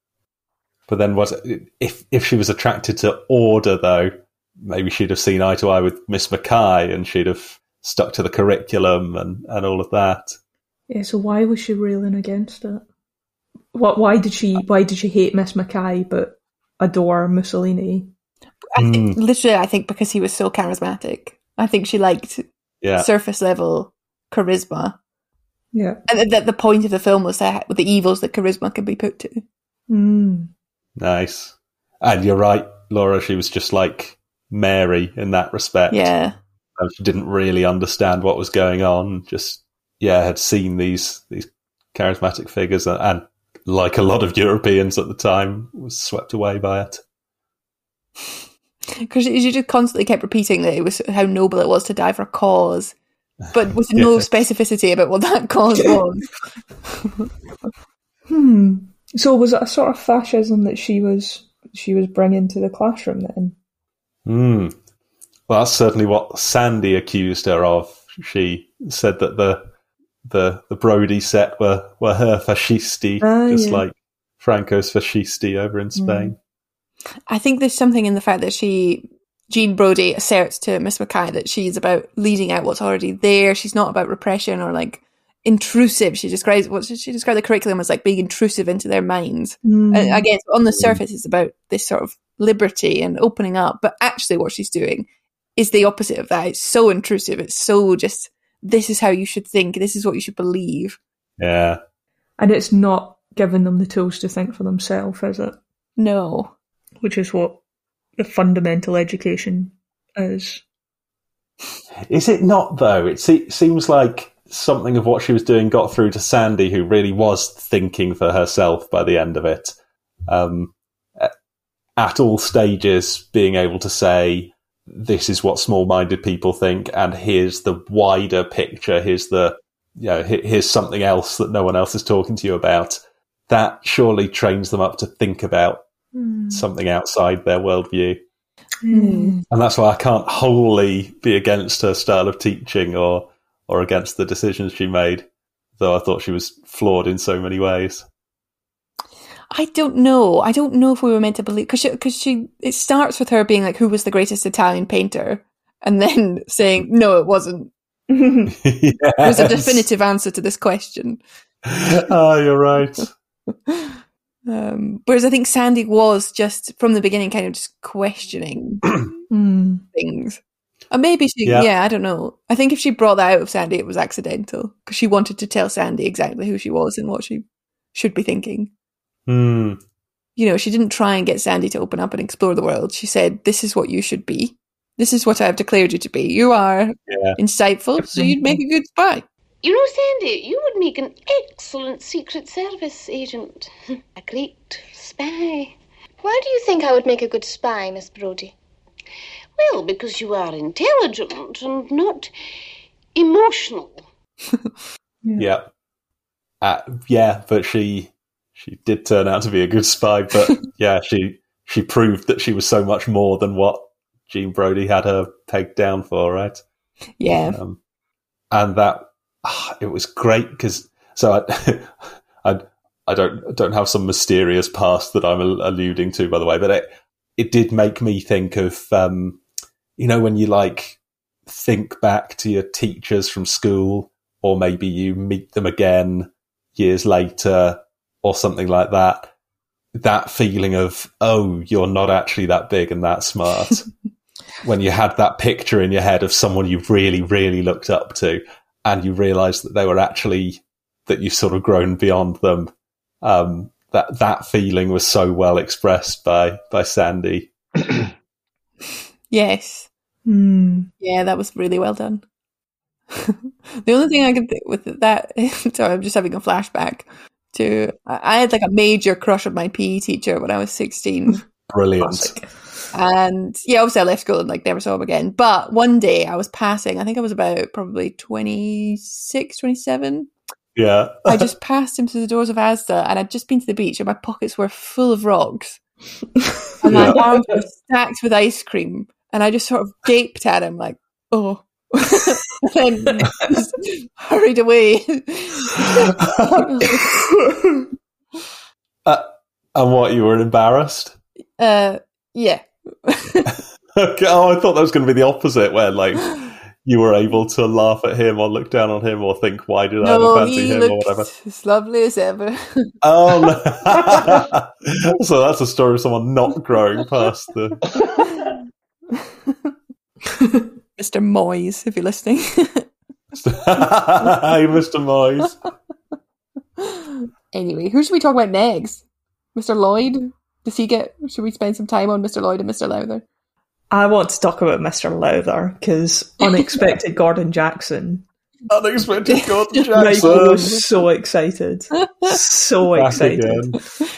But then, what if if she was attracted to order though? Maybe she'd have seen eye to eye with Miss Mackay, and she'd have stuck to the curriculum and, and all of that. Yeah, so why was she railing against it? What? Why did she? Why did she hate Miss Mackay but adore Mussolini? I think, Mm. literally, I think because he was so charismatic. I think she liked Yeah. surface level charisma, Yeah. and that the point of the film was that with the evils that charisma could be put to. Mm. Nice. And you're right, Laura, she was just like Mary in that respect. Yeah, She didn't really understand what was going on, just, yeah, had seen these these charismatic figures and, and like a lot of Europeans at the time, was swept away by it. because she, she just constantly kept repeating that it was how noble it was to die for a cause, but with no Yes. specificity about what that cause was. Hmm. So was it a sort of fascism that she was she was bringing to the classroom then? Mm. Well, that's certainly what Sandy accused her of. She said that the the the Brody set were, were her fascisti, Ah, just yeah. like Franco's fascisti over in Spain. I think there's something in the fact that she, Jean Brodie, asserts to Miss Mackay that she's about leading out what's already there. She's not about repression or like intrusive. She describes what she, she described the curriculum as like being intrusive into their minds. Mm. And again, on the surface, it's about this sort of liberty and opening up, but actually, what she's doing is the opposite of that. It's so intrusive. It's so just, this is how you should think. This is what you should believe. Yeah. And it's not giving them the tools to think for themselves, is it? No. Which is what the fundamental education is. Is it not, though? It se- seems like something of what she was doing got through to Sandy, who really was thinking for herself by the end of it. Um, at all stages, being able to say, this is what small-minded people think, and here's the wider picture, here's the, you know, here's something else that no one else is talking to you about. That surely trains them up to think about Mm. something outside their worldview. Mm. And that's why I can't wholly be against her style of teaching or or against the decisions she made, though I thought she was flawed in so many ways. I don't know. I don't know if we were meant to believe, because she, cause she, it starts with her being like, who was the greatest Italian painter? And then saying, no, it wasn't. Yes. There's a definitive answer to this question. Oh, you're right. Um, whereas I think Sandy was just, from the beginning, kind of just questioning Mm. things. And maybe she, Yeah. yeah. I don't know. I think if she brought that out of Sandy, it was accidental, because she wanted to tell Sandy exactly who she was and what she should be thinking. Hmm. You know, she didn't try and get Sandy to open up and explore the world. She said, this is what you should be. This is what I have declared you to be. You are Yeah. insightful, so you'd make a good spy. You know, Sandy, you would make an excellent Secret Service agent. A great spy. Why do you think I would make a good spy, Miss Brodie? Well, because you are intelligent and not emotional. Yeah. Uh, yeah, but she she did turn out to be a good spy, but yeah, she she proved that she was so much more than what Jean Brodie had her pegged down for, right? Yeah. Um, and that ah, it was great because so I, I I don't don't have some mysterious past that I'm alluding to, by the way, but it it did make me think of um, you know, when you like think back to your teachers from school, or maybe you meet them again years later or something like that. That feeling of, oh, you're not actually that big and that smart. When you had that picture in your head of someone you really, really looked up to, and you realised that they were actually, that you've sort of grown beyond them. Um, that that feeling was so well expressed by by Sandy. Yes. Mm. Yeah, that was really well done. The only thing I could think with that, sorry, I'm just having a flashback to, I I had like a major crush on my P E teacher when I was sixteen. Brilliant. And yeah, obviously I left school and like never saw him again. But one day I was passing, I think I was about probably twenty-six, twenty-seven. Yeah. I just passed him to the doors of Asda, and I'd just been to the beach and my pockets were full of rocks. And my Yeah. arms were stacked with ice cream. And I just sort of gaped at him like, oh. And then just hurried away. uh, and what, you were embarrassed? uh, yeah. Okay. Oh, I thought that was going to be the opposite, where like you were able to laugh at him or look down on him or think, why did I No, ever fancy he him looked or whatever? as lovely as ever. Oh, no. So that's a story of someone not growing past the... Mister Moyes, if you're listening. Hey, Mister Moyes. Anyway, who should we talk about next? Mister Lloyd? Does he get... Should we spend some time on Mister Lloyd and Mister Lowther? I want to talk about Mister Lowther, because unexpected Gordon Jackson. Unexpected Gordon Michael Jackson. was so excited. So Back excited. again.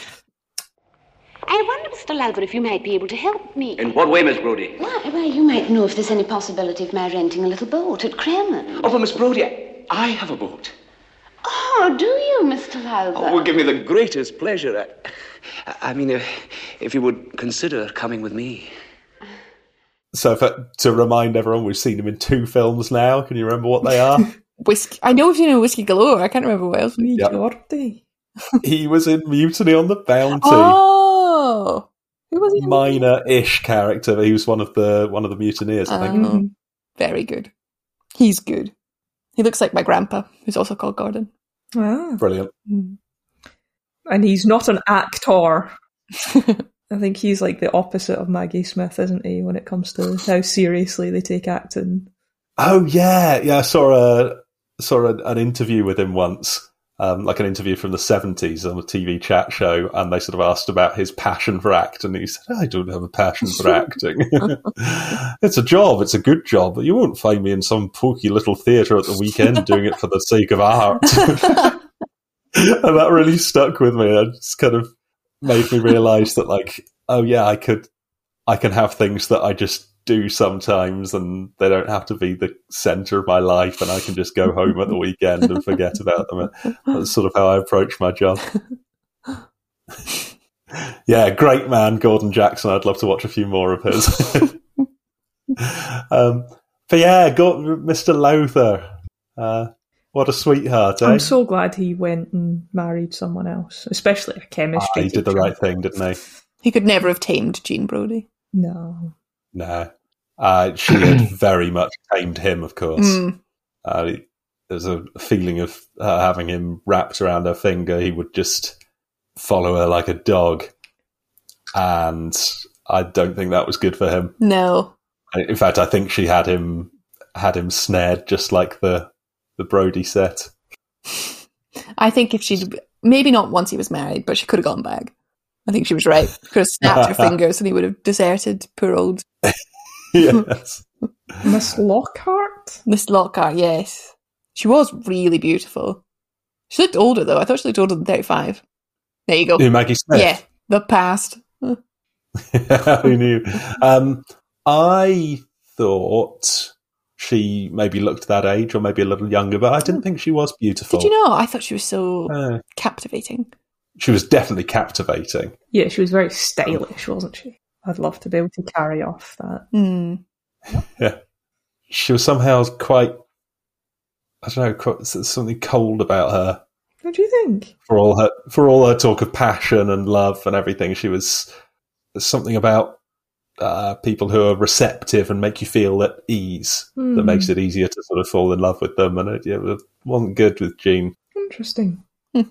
I wonder, Mister Lowther, if you might be able to help me. In what way, Miss Brodie? Why, well, you might know if there's any possibility of my renting a little boat at Kremen. Oh, but Miss Brodie, I have a boat. Oh, do you, Mister Lowther? Oh, it would give me the greatest pleasure. I, I mean, if, if you would consider coming with me. So for, to remind everyone, we've seen him in two films now. Can you remember what they are? Whiskey. I know we've seen him in Whiskey Galore. I can't remember what else. Wee Yep. Geordie. He was in Mutiny on the Bounty. Oh! Who was he? in? Minor-ish character. But he was one of the one of the mutineers, I think. Oh, very good. He's good. He looks like my grandpa, who's also called Gordon. Ah. Brilliant. Mm. And he's not an actor. I think he's like the opposite of Maggie Smith, isn't he, when it comes to how seriously they take acting. Oh yeah, yeah. I saw a saw a, an interview with him once, um, like an interview from the seventies on a T V chat show, and they sort of asked about his passion for acting. And he said, "I don't have a passion for acting. It's a job. It's a good job, but you won't find me in some pokey little theatre at the weekend doing it for the sake of art." And that really stuck with me. It just kind of made me realise that, like, oh yeah, I could, I can have things that I just do sometimes, and they don't have to be the centre of my life, and I can just go home at the weekend and forget about them. And that's sort of how I approach my job. Yeah, great man, Gordon Jackson. I'd love to watch a few more of his. um, but yeah, Gordon, Mister Lowther. Uh, what a sweetheart, eh? I'm so glad he went and married someone else, especially a chemistry Ah, he did the teacher. right thing, didn't he? He could never have tamed Jean Brodie. No. No. Uh, she had very much tamed him, of course. Mm. Uh, there's a feeling of uh, having him wrapped around her finger. He would just follow her like a dog. And I don't think that was good for him. No. In fact, I think she had him had him snared just like the, the Brodie set. I think if she'd... Maybe not once he was married, but she could have gone back. I think she was right. Could have snapped her fingers and he would have deserted poor old... Yes. Miss Lockhart? Miss Lockhart, yes. She was really beautiful. She looked older, though. I thought she looked older than thirty-five. There you go. Who, Maggie Smith? Yeah, the past. Who knew? Um, I thought she maybe looked that age or maybe a little younger, but I didn't think she was beautiful. Did you know? I thought she was so Uh, captivating. she was definitely captivating. Yeah, she was very stylish, wasn't she? I'd love to be able to carry off that. Mm. Yeah. She was somehow quite, I don't know, quite, there's something cold about her. What do you think? For all her, for all her talk of passion and love and everything, she was, there's something about uh, people who are receptive and make you feel at ease Mm. that makes it easier to sort of fall in love with them. And it, it wasn't good with Jean. Interesting.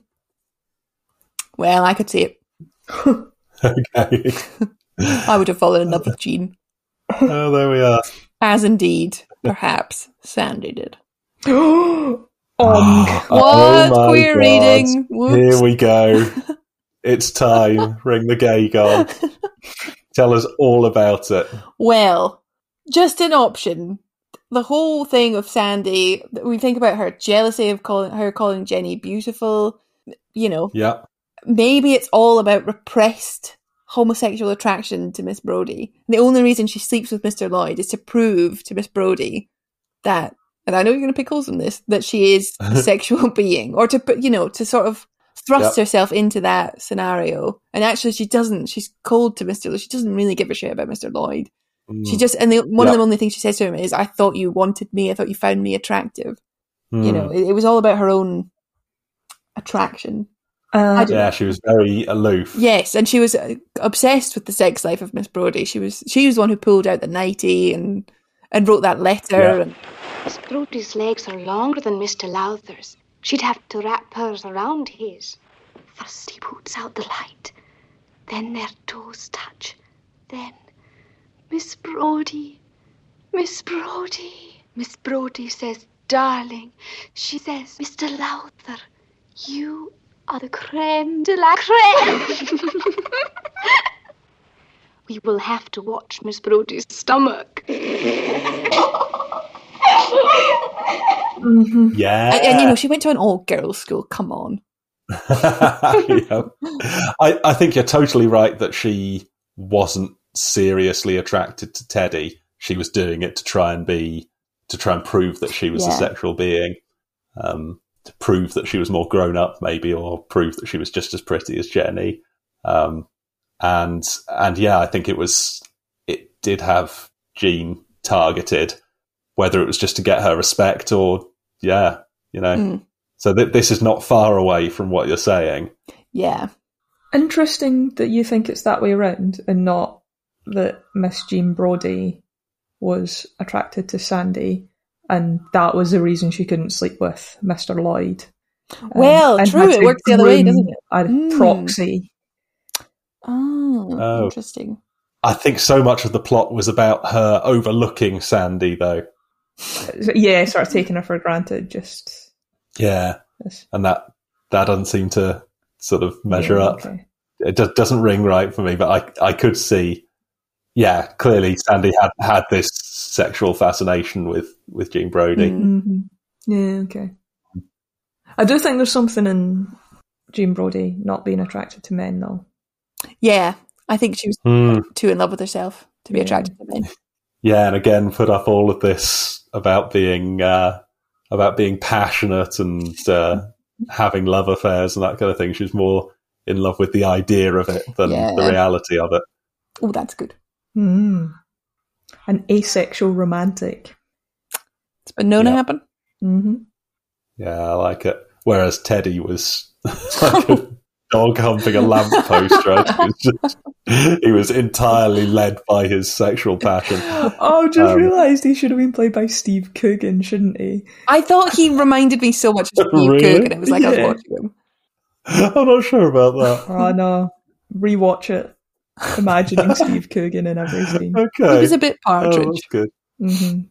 Well, I could see it. Okay. I would have fallen in love with Jean. Oh, there we are. As indeed, perhaps, Sandy did. um, What? Oh my Queer God. reading. Whoops. Here we go. It's time. Ring the gay gong. Tell us all about it. Well, just an option. The whole thing of Sandy, we think about her jealousy of calling her calling Jenny beautiful. You know, Yeah. maybe it's all about repressed homosexual attraction to Miss Brodie. And the only reason she sleeps with Mister Lloyd is to prove to Miss Brodie that, and I know you're going to pick holes in this, that she is a sexual being, or to put, you know, to sort of thrust Yep. herself into that scenario. And actually, she doesn't. She's cold to Mister Lloyd. She doesn't really give a shit about Mister Lloyd. She just, and the, one Yep. of the only things she says to him is, "I thought you wanted me. I thought you found me attractive." Mm. You know, it, it was all about her own attraction. uh, Yeah, she was very aloof. Yes, and she was uh, obsessed with the sex life of Miss Brodie. She was she was the one who pulled out the nightie and and wrote that letter. Yeah. And Miss Brody's legs are longer than Mister Lowther's. She'd have to wrap hers around his. First he puts out the light, then their toes touch, then Miss Brody, Miss Brody. Miss Brody says, darling. She says, Mister Lowther, you are the creme de la creme. We will have to watch Miss Brody's stomach. Mm-hmm. Yeah. And, and, you know, she went to an all-girls school. Come on. Yeah. I, I think you're totally right that she wasn't seriously attracted to Teddy. She was doing it to try and be, to try and prove that she was Yeah. a sexual being, um, to prove that she was more grown up, maybe, or prove that she was just as pretty as Jenny. Um, and and yeah, I think it was, it did have Jean targeted, whether it was just to get her respect or, yeah, you know. Mm. So th- this is not far away from what you're saying. Yeah. Interesting that you think it's that way around and not that Miss Jean Brodie was attracted to Sandy and that was the reason she couldn't sleep with Mister Lloyd. Um, Well, and true, had it to works the other way, groom doesn't it? A Mm. proxy. Oh, Oh. interesting. I think so much of the plot was about her overlooking Sandy, though. Yeah, sort of taking her for granted, just... Yeah, Yes. and that that doesn't seem to sort of measure Yeah, up. okay. It do- doesn't ring right for me, but I I could see, yeah, clearly Sandy had, had this sexual fascination with, with Jean Brodie. Mm. hmm Yeah, okay. I do think there's something in Jean Brodie not being attracted to men, though. Yeah, I think she was Hmm. too in love with herself to be Yeah. attracted to men. Yeah, and again, put up all of this about being uh, about being passionate and uh, having love affairs and that kind of thing. She's more in love with the idea of it than Yeah. the reality of it. Oh, that's good. Mm. An asexual romantic. It's been known to Yeah. happen. hmm Yeah, I like it. Whereas Teddy was like a dog humping a lamppost, right? He was, just, he was entirely led by his sexual passion. Oh, just Um, realised he should have been played by Steve Coogan, shouldn't he? I thought he reminded me so much of Steve Really? Coogan. It was like I was Yeah. watching him. I'm not sure about that. Oh no, rewatch it. Imagining Steve Coogan in every scene. Okay. He was a bit Oh, partridge. that's good. hmm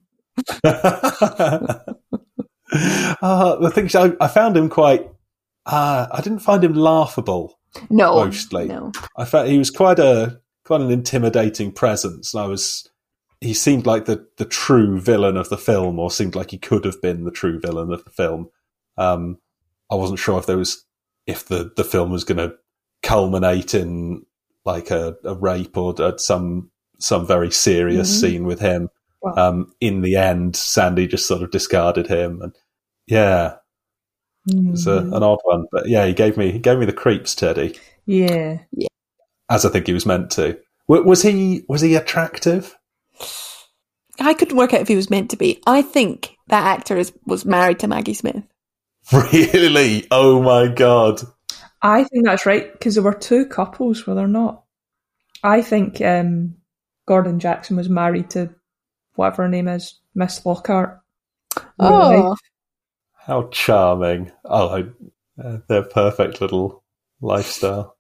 uh, the thing is, I, I found him quite. Uh, I didn't find him laughable. no, Mostly. no. I felt he was quite a quite an intimidating presence. And I was. He seemed like the the true villain of the film, or seemed like he could have been the true villain of the film. Um, I wasn't sure if there was if the, the film was going to culminate in like a, a rape or uh, some some very serious Mhm. scene with him. Wow. Um, in the end, Sandy just sort of discarded him, and yeah, it was a, an odd one. But yeah, he gave me he gave me the creeps, Teddy, Yeah. as I think he was meant to. W- was he was he attractive? I couldn't work out if he was meant to be. I think that actor is, was married to Maggie Smith. Really? Oh my god! I think that's right, because there were two couples, were there not? I think um, Gordon Jackson was married to whatever her name is, Miss Lockhart. Oh, How charming! Oh, I, uh, their perfect little lifestyle.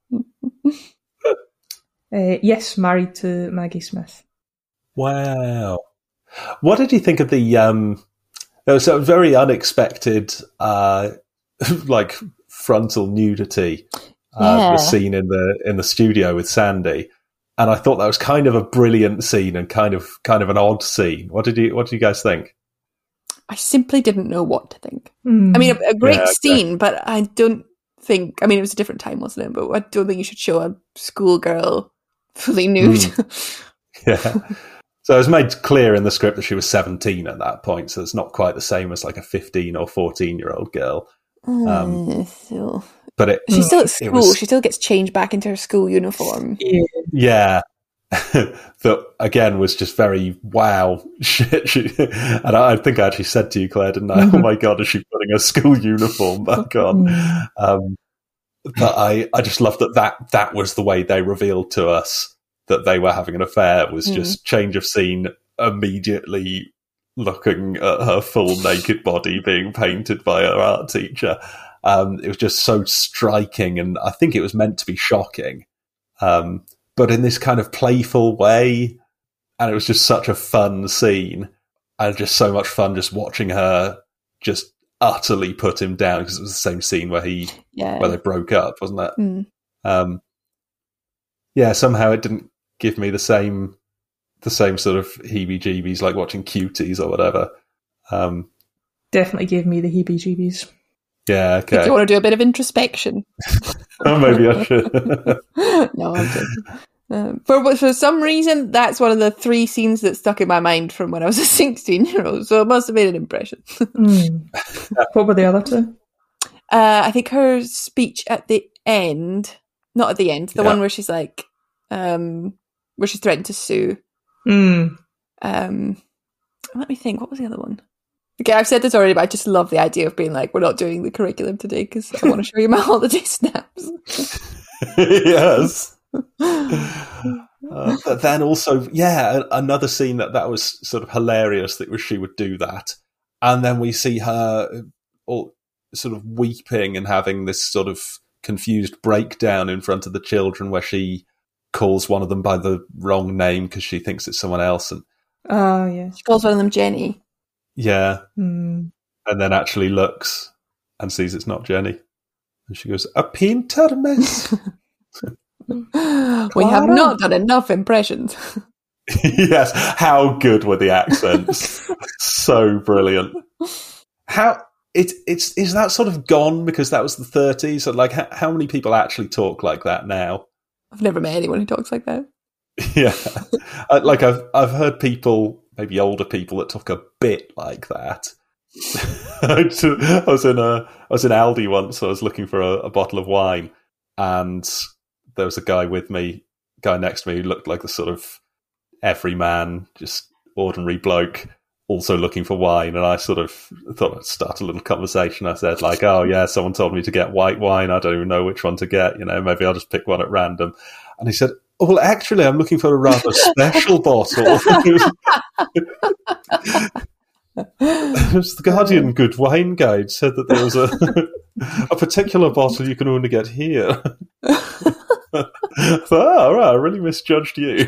Uh, yes, married to Maggie Smith. Wow. What did you think of the um there was a very unexpected uh like frontal nudity uh Yeah. was seen in the in the studio with Sandy, and I thought that was kind of a brilliant scene and kind of kind of an odd scene. What did you what did you guys think? I simply didn't know what to think. Mm. I mean, a, a great Yeah, okay. scene, but I don't think. I mean, it was a different time, wasn't it? But I don't think you should show a schoolgirl fully nude. Yeah. So it was made clear in the script that she was seventeen at that point, so it's not quite the same as like a fifteen or fourteen year old girl. Um, Uh, so- But it She's still at it school. was- She still gets changed back into her school uniform. Yeah. Yeah. That again was just very wow shit. She, and I, I think I actually said to you, Claire, didn't I? Mhm. Oh my god, is she putting her school uniform back on? Mm. Um, but I, I just loved that, that that was the way they revealed to us that they were having an affair. Was Mm. just change of scene immediately, looking at her full naked body being painted by her art teacher. Um, it was just so striking, and I think it was meant to be shocking, um, but in this kind of playful way. And it was just such a fun scene, and just so much fun just watching her just utterly put him down, because it was the same scene where he Yeah. where they broke up, wasn't it? Mm. Um, yeah, somehow it didn't give me the same the same sort of heebie-jeebies like watching Cuties or whatever. Um, Definitely gave me the heebie-jeebies. yeah, If okay. you want to do a bit of introspection. Oh, maybe I should. No, I'm joking. Um, for for some reason, that's one of the three scenes that stuck in my mind from when I was a sixteen-year-old. So it must have made an impression. Mm. What were the other two? Uh, I think her speech at the end, not at the end, the Yeah. one where she's like, um, where she's threatened to sue. Mm. Um, let me think. What was the other one? Okay, I've said this already, but I just love the idea of being like, we're not doing the curriculum today because I want to show you my holiday snaps. Yes. Uh, but then also, yeah, another scene that that was sort of hilarious, that was she would do that, and then we see her all sort of weeping and having this sort of confused breakdown in front of the children, where she calls one of them by the wrong name because she thinks it's someone else, and Oh, yeah. She calls one of them Jenny. yeah, Mm. and then actually looks and sees it's not Jenny, and she goes, "A painter, miss." We have not done enough impressions. Yes, how good were the accents? So brilliant. How it it's is that sort of gone because that was the thirties? So like, how, how many people actually talk like that now? I've never met anyone who talks like that. Yeah, I- like I've I've heard people, maybe older people, that talk a bit like that. I was in a I was in Aldi once. I was looking for a, a bottle of wine, and there was a guy with me, guy next to me, who looked like the sort of everyman, just ordinary bloke, also looking for wine. And I sort of thought I'd start a little conversation. I said, like, "Oh yeah, someone told me to get white wine. I don't even know which one to get. You know, maybe I'll just pick one at random." And he said, "Oh, well, actually, I'm looking for a rather special bottle." It was the Guardian Good Wine Guide said that there was a a particular bottle you can only get here. So, oh, right, I really misjudged you.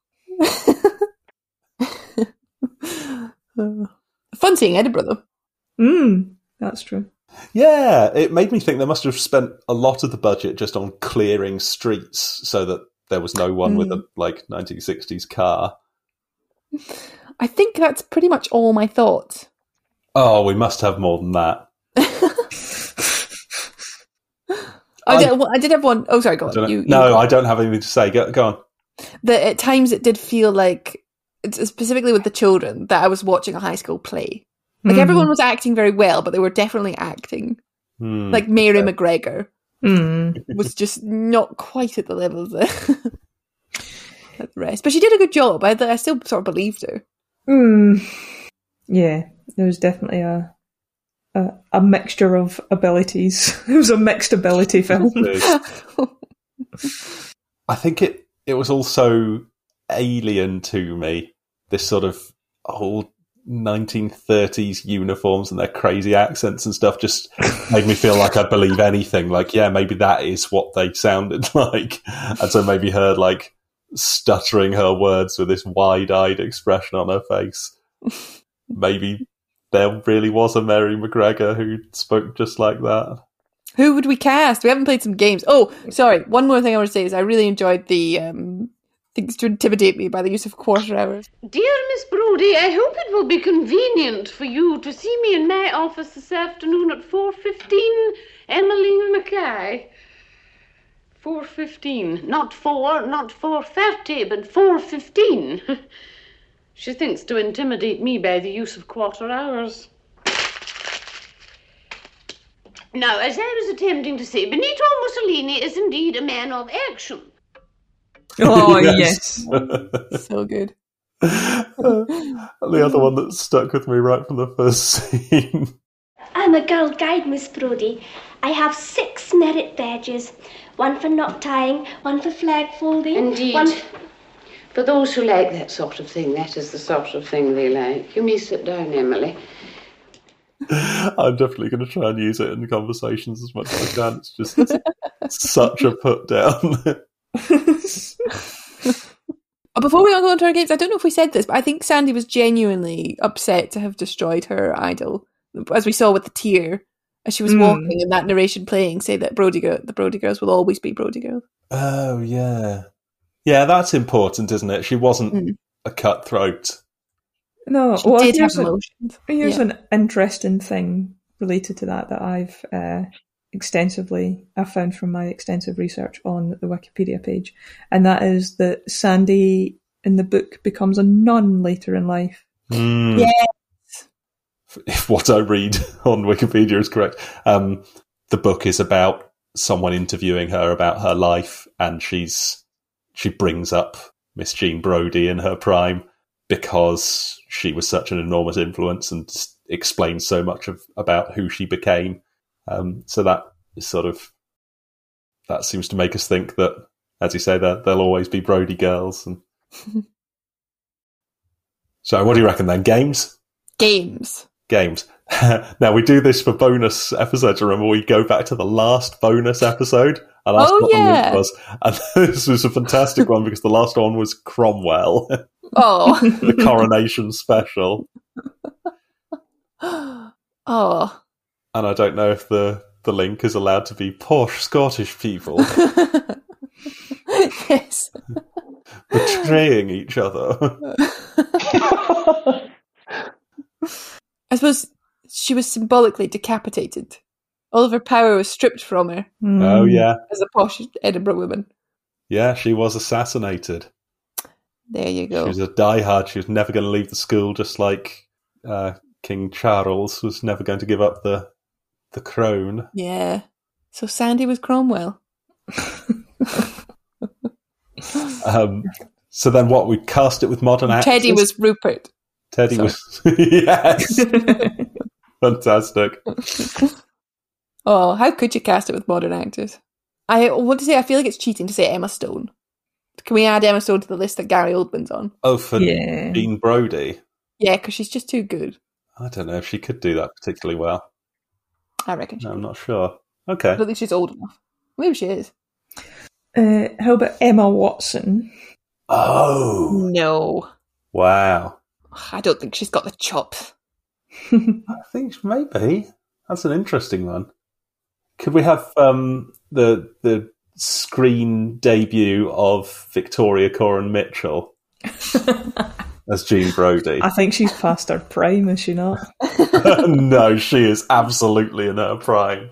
Fun seeing Edinburgh, though. Mm, that's true. Yeah, it made me think they must have spent a lot of the budget just on clearing streets so that there was no one mm. with a like nineteen sixties car. I think that's pretty much all my thoughts. Oh, we must have more than that. I, did, well, I did have one. Oh, sorry, go on. You, you no, go. I don't have anything to say. Go, go on. That at times it did feel like, specifically with the children, that I was watching a high school play. Like mm. everyone was acting very well, but they were definitely acting. Mm. Like Mary yeah. McGregor mm. was just not quite at the level of the, at the rest. But she did a good job. I, I still sort of believed her. Mm. Yeah, there was definitely a, a a mixture of abilities. It was a mixed ability film. I think it, it was also alien to me, this sort of old nineteen thirties uniforms and their crazy accents and stuff just made me feel like I'd believe anything. Like, yeah, maybe that is what they sounded like. And so maybe her, like, stuttering her words with this wide-eyed expression on her face. Maybe there really was a Mary McGregor who spoke just like that. Who would we cast? We haven't played some games. Oh, sorry. One more thing I want to say is I really enjoyed the um, things to intimidate me by the use of quarter hours. Dear Miss Brodie, I hope it will be convenient for you to see me in my office this afternoon at four fifteen, Emmeline Mackay. four fifteen. Not four, not four thirty, but four fifteen. She thinks to intimidate me by the use of quarter hours. Now, as I was attempting to say, Benito Mussolini is indeed a man of action. Oh, yes. yes. So good. uh, the other one that stuck with me right from the first scene. I'm a Girl Guide, Miss Brodie. I have six merit badges. One for knot tying, one for flag folding. Indeed. One... For those who like that sort of thing, that is the sort of thing they like. You may sit down, Emily. I'm definitely going to try and use it in conversations as much as I can. It's just such a put down. Before we go on to our games, I don't know if we said this, but I think Sandy was genuinely upset to have destroyed her idol, as we saw with the tear as she was mm. walking and that narration playing, say that Brody girl, the Brody girls will always be Brody girls. Oh yeah, yeah, that's important, isn't it? She wasn't mm. a cutthroat. No, she well, did have an, emotions. Here's yeah. an interesting thing related to that that I've uh, extensively I found from my extensive research on the Wikipedia page, and that is that Sandy in the book becomes a nun later in life. Mm. Yes. If what I read on Wikipedia is correct, um, the book is about someone interviewing her about her life, and she's she brings up Miss Jean Brodie in her prime because she was such an enormous influence and explains so much of about who she became. Um, so that is sort of that seems to make us think that, as you say, that there'll always be Brodie girls. And so, what do you reckon then? Games? Games. Games. Now, we do this for bonus episodes. Remember, we go back to the last bonus episode and ask oh, what yeah. the link was. And this was a fantastic one because the last one was Cromwell. Oh. The coronation special. Oh. And I don't know if the, the link is allowed to be posh Scottish people. Yes. Betraying each other. I suppose she was symbolically decapitated. All of her power was stripped from her. Oh, yeah. As a posh Edinburgh woman. Yeah, she was assassinated. There you go. She was a diehard. She was never going to leave the school, just like uh, King Charles was never going to give up the the crown. Yeah. So Sandy was Cromwell. um, so then what? We cast it with modern actors? Teddy was Rupert. Teddy Sorry. was... Yes! Fantastic. Oh, how could you cast it with modern actors? I want to say, I feel like it's cheating to say Emma Stone. Can we add Emma Stone to the list that Gary Oldman's on? Oh, for yeah. Jean Brodie? Yeah, because she's just too good. I don't know if she could do that particularly well. I reckon she no, could. I'm not sure. Okay. I don't think she's old enough. Maybe she is. Uh, how about Emma Watson? Oh. No. Wow. I don't think she's got the chops. I think maybe. That's an interesting one. Could we have um, the the screen debut of Victoria Coren Mitchell as Jean Brodie? I think she's past her prime, is she not? No, she is absolutely in her prime.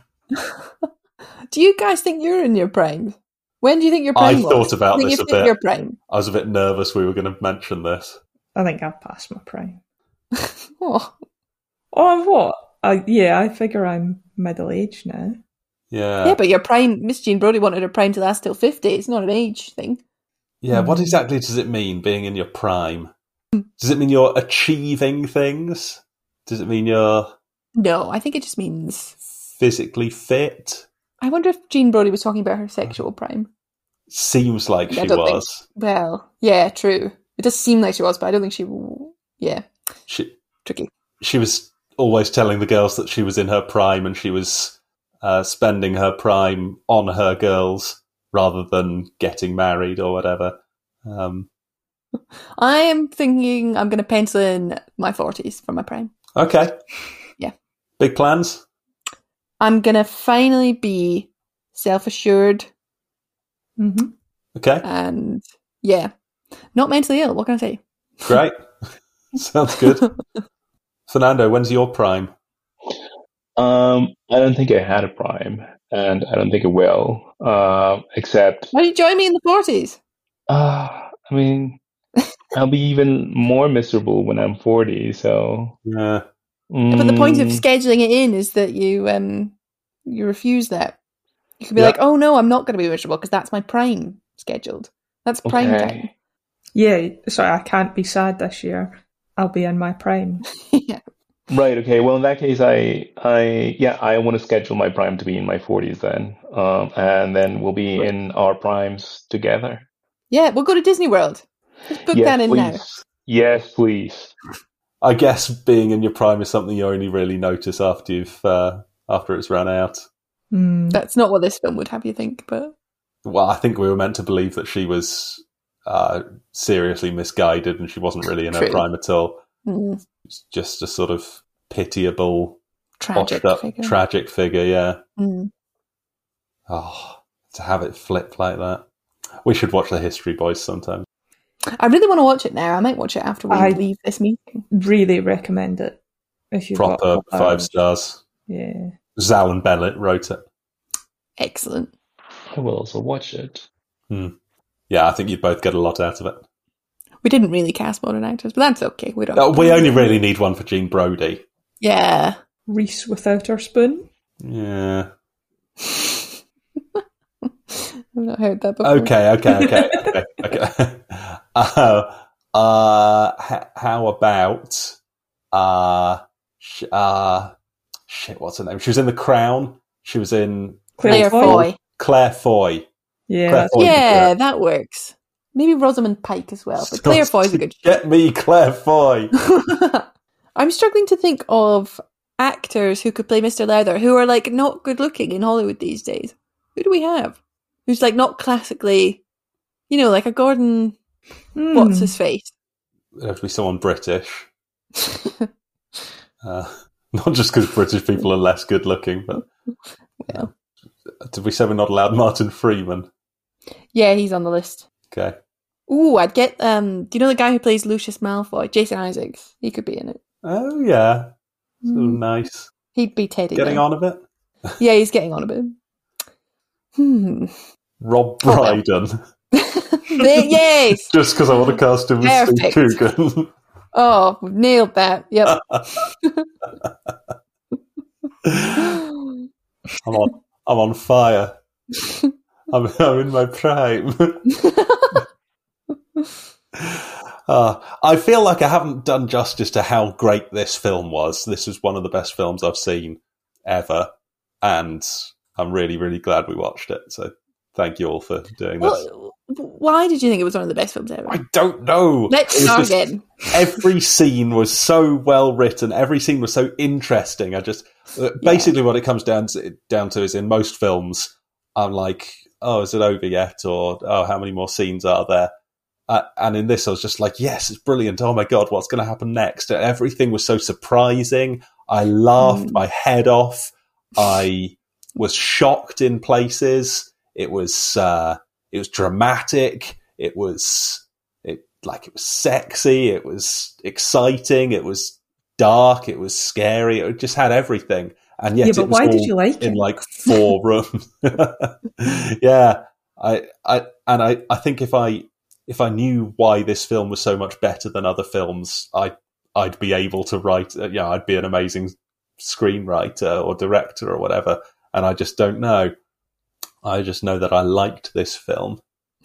Do you guys think you're in your prime? When do you think your prime I was? thought about when this you a think bit. Your prime? I was a bit nervous we were going to mention this. I think I've passed my prime. Oh. Oh, what? I, yeah, I figure I'm middle-aged now. Yeah. Yeah, but your prime, Miss Jean Brodie wanted her prime to last till fifty. It's not an age thing. Yeah, what exactly does it mean, being in your prime? Does it mean you're achieving things? Does it mean you're... No, I think it just means... physically fit? I wonder if Jean Brodie was talking about her sexual prime. Seems like I she don't was. Think, well, yeah, true. It does seem like she was, but I don't think she... Yeah. She, Tricky. She was always telling the girls that she was in her prime and she was uh, spending her prime on her girls rather than getting married or whatever. Um, I am thinking I'm going to pencil in my forties for my prime. Okay. Yeah. Big plans? I'm going to finally be self-assured. Mm-hmm. Okay. And, yeah, not mentally ill. What can I say? Great. Sounds good. Fernando, when's your prime? Um, I don't think I had a prime, and I don't think it will. Uh, except, why don't you join me in the forties? Uh, I mean, I'll be even more miserable when I'm forty. So yeah. Mm. But the point of scheduling it in is that you um you refuse that. You could be yeah. like, oh no, I'm not going to be miserable because that's my prime scheduled. That's prime okay. time. Yeah, sorry, I can't be sad this year. I'll be in my prime. Yeah. Right. Okay. Well, in that case, I, I, yeah, I want to schedule my prime to be in my forties then, um, and then we'll be in our primes together. Yeah, we'll go to Disney World. Just book yes, that in please. now. Yes, please. I guess being in your prime is something you only really notice after you've uh, after it's run out. Mm. That's not what this film would have you think, but Well, I think we were meant to believe that she was uh, seriously misguided and she wasn't really in her True. prime at all. mm, It's just a sort of pitiable, tragic washed up, figure. tragic figure, yeah. Mm. Oh, to have it flip like that. We should watch The History Boys sometime. I really want to watch it now. I might watch it after we I- leave this meeting. Really recommend it. If you've got a Proper couple five hours. stars. Yeah. Zal and Bennett wrote it. Excellent. I will also watch it. Yeah, I think you'd both get a lot out of it. We didn't really cast modern actors, but that's okay. We don't. Uh, we only really need one for Gene Brody. Yeah. Reese without her spoon. Yeah. I've not heard that before. Okay, okay, okay, okay, okay. Uh, uh, h- how about uh, sh- uh, shit? What's her name? She was in The Crown. She was in Claire Foy. Claire Foy. Yeah. Claire that's- Foy. Yeah, that works. Maybe Rosamund Pike as well, but Claire Foy's a good. Get me Claire Foy. I'm struggling to think of actors who could play Mister Leather who are like not good looking in Hollywood these days. Who do we have? Who's like not classically, you know, like a Gordon. Mm. What's his face? It'd have to be someone British. uh, not just because British people are less good looking, but Well, did we say we're not allowed Martin Freeman? yeah, he's on the list. Okay. Ooh, I'd get. Um, do you know the guy who plays Lucius Malfoy? Jason Isaacs. He could be in it. Oh yeah, sort of Mm. nice. He'd be Teddy. Getting there. on a bit. Yeah, he's getting on a bit. Hmm. Rob Oh, well. Brydon. There- yes. Just because I want to cast him as Steve Perfect. Coogan. Oh, we've nailed that. Yep. I'm on. I'm on fire. I'm, I'm in my prime. uh, I feel like I haven't done justice to how great this film was. This was one of the best films I've seen ever, and I'm really, really glad we watched it. So thank you all for doing this. Well, why did you think it was one of the best films ever? I don't know. Let's It was start just- again. Every scene was so well written. Every scene was so interesting. I just uh, basically what it comes down to, down to is in most films, I'm like, oh, is it over yet? Or oh, how many more scenes are there? Uh, and in this, I was just like, yes, it's brilliant. Oh my god, what's going to happen next? And everything was so surprising. I laughed Mm. my head off. I was shocked in places. It was uh, it was dramatic. It was it like it was sexy. It was exciting. It was dark. It was scary. It just had everything. And yet, Yeah, but it was why did all you like in it? like four rooms? Yeah, I, I, and I, I think if I, if I knew why this film was so much better than other films, I, I'd be able to write. Uh, yeah, I'd be an amazing screenwriter or director or whatever. And I just don't know. I just know that I liked this film.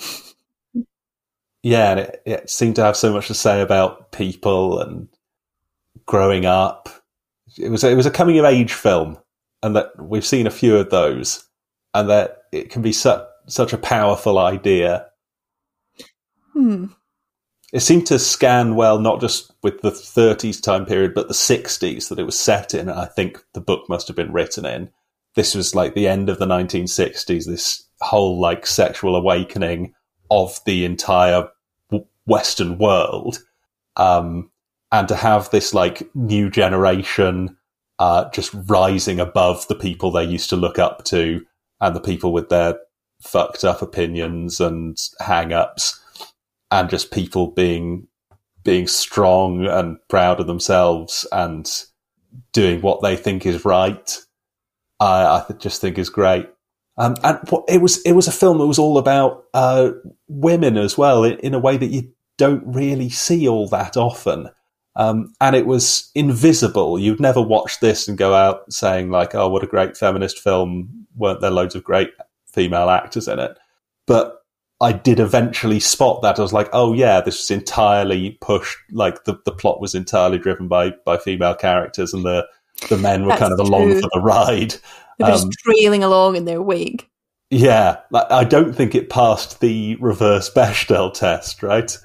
Yeah, and it, it seemed to have so much to say about people and growing up. It was it was a coming of age film, and that we've seen a few of those, and that it can be such such a powerful idea. Hmm. It seemed to scan well, not just with the thirties time period, but the sixties that it was set in. I think the book must have been written in. This was like the end of the nineteen sixties. This whole like sexual awakening of the entire Western world. Um, and to have this like new generation uh, just rising above the people they used to look up to and the people with their fucked up opinions and hang-ups, and just people being being strong and proud of themselves and doing what they think is right, I, I th- just think is great. Um, and what, it was it was a film that was all about uh, women as well, in, in a way that you don't really see all that often. Um, and it was invisible. You'd never watch this and go out saying like, oh, what a great feminist film. Weren't there loads of great female actors in it? But I did eventually spot that. I was like, oh yeah, this was entirely pushed. Like the, the plot was entirely driven by, by female characters, and the, the men were That's kind of along true. for the ride. They're just Um, trailing along in their wake. Yeah, like, I don't think it passed the reverse Bechdel test, right?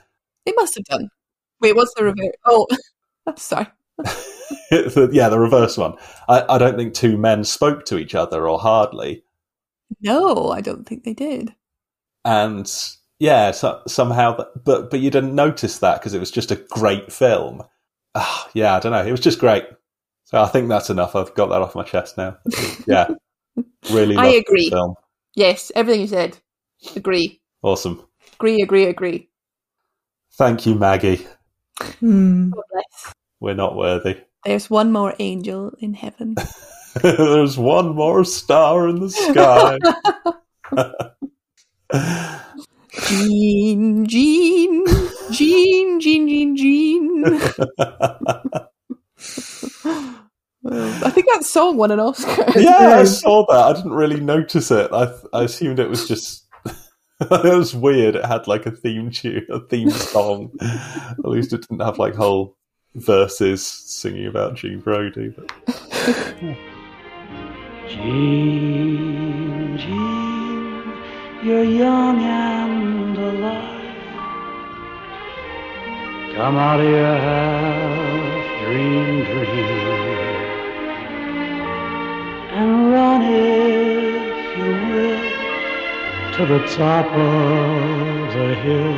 They must have done. Wait, what's the reverse? Oh, sorry. Yeah, the reverse one. I, I don't think two men spoke to each other, or hardly. No, I don't think they did. And yeah, so, somehow, that, but but you didn't notice that because it was just a great film. Oh, yeah, I don't know. It was just great. So I think that's enough. I've got that off my chest now. Yeah, really. I agree. The film. Yes, everything you said. Agree. Awesome. Agree. Agree. Agree. Thank you, Maggie. Hmm. God bless. We're not worthy. There's one more angel in heaven. There's one more star in the sky. Jean, Jean, Jean, Jean, Jean, Jean. Well, I think that song won an Oscar. Yeah, I saw that. I didn't really notice it. I I assumed it was just. It was weird. It had like a theme tune, a theme song. At least it didn't have like whole verses singing about Gene Brody. But... Gene, Gene, you're young and alive. Come out of your half-dream dream and run if you will to the top of the hill.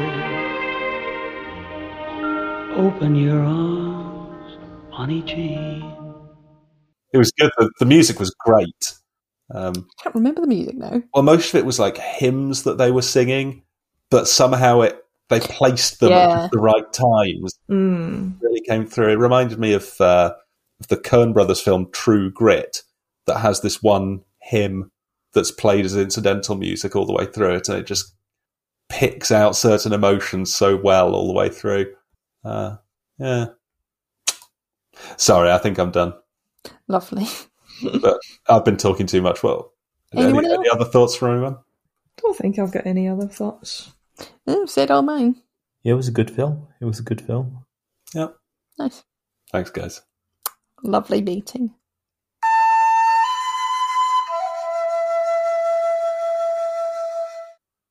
Open your arms, Bonnie Jean. It was good. The, the music was great. Um, I can't remember the music now. well, most of it was like hymns that they were singing, but somehow it they placed them Yeah. at the right times. Mm. Really came through. It reminded me of, uh, of the Coen Brothers film True Grit, that has this one hymn that's played as incidental music all the way through it, and it just picks out certain emotions so well all the way through. Uh, yeah. Sorry, I think I'm done. Lovely. But I've been talking too much. Well, any, Anyone any other thoughts from anyone? Don't think I've got any other thoughts. Oh, said all mine. Yeah, it was a good film. It was a good film. Yep. Nice. Thanks, guys. Lovely meeting.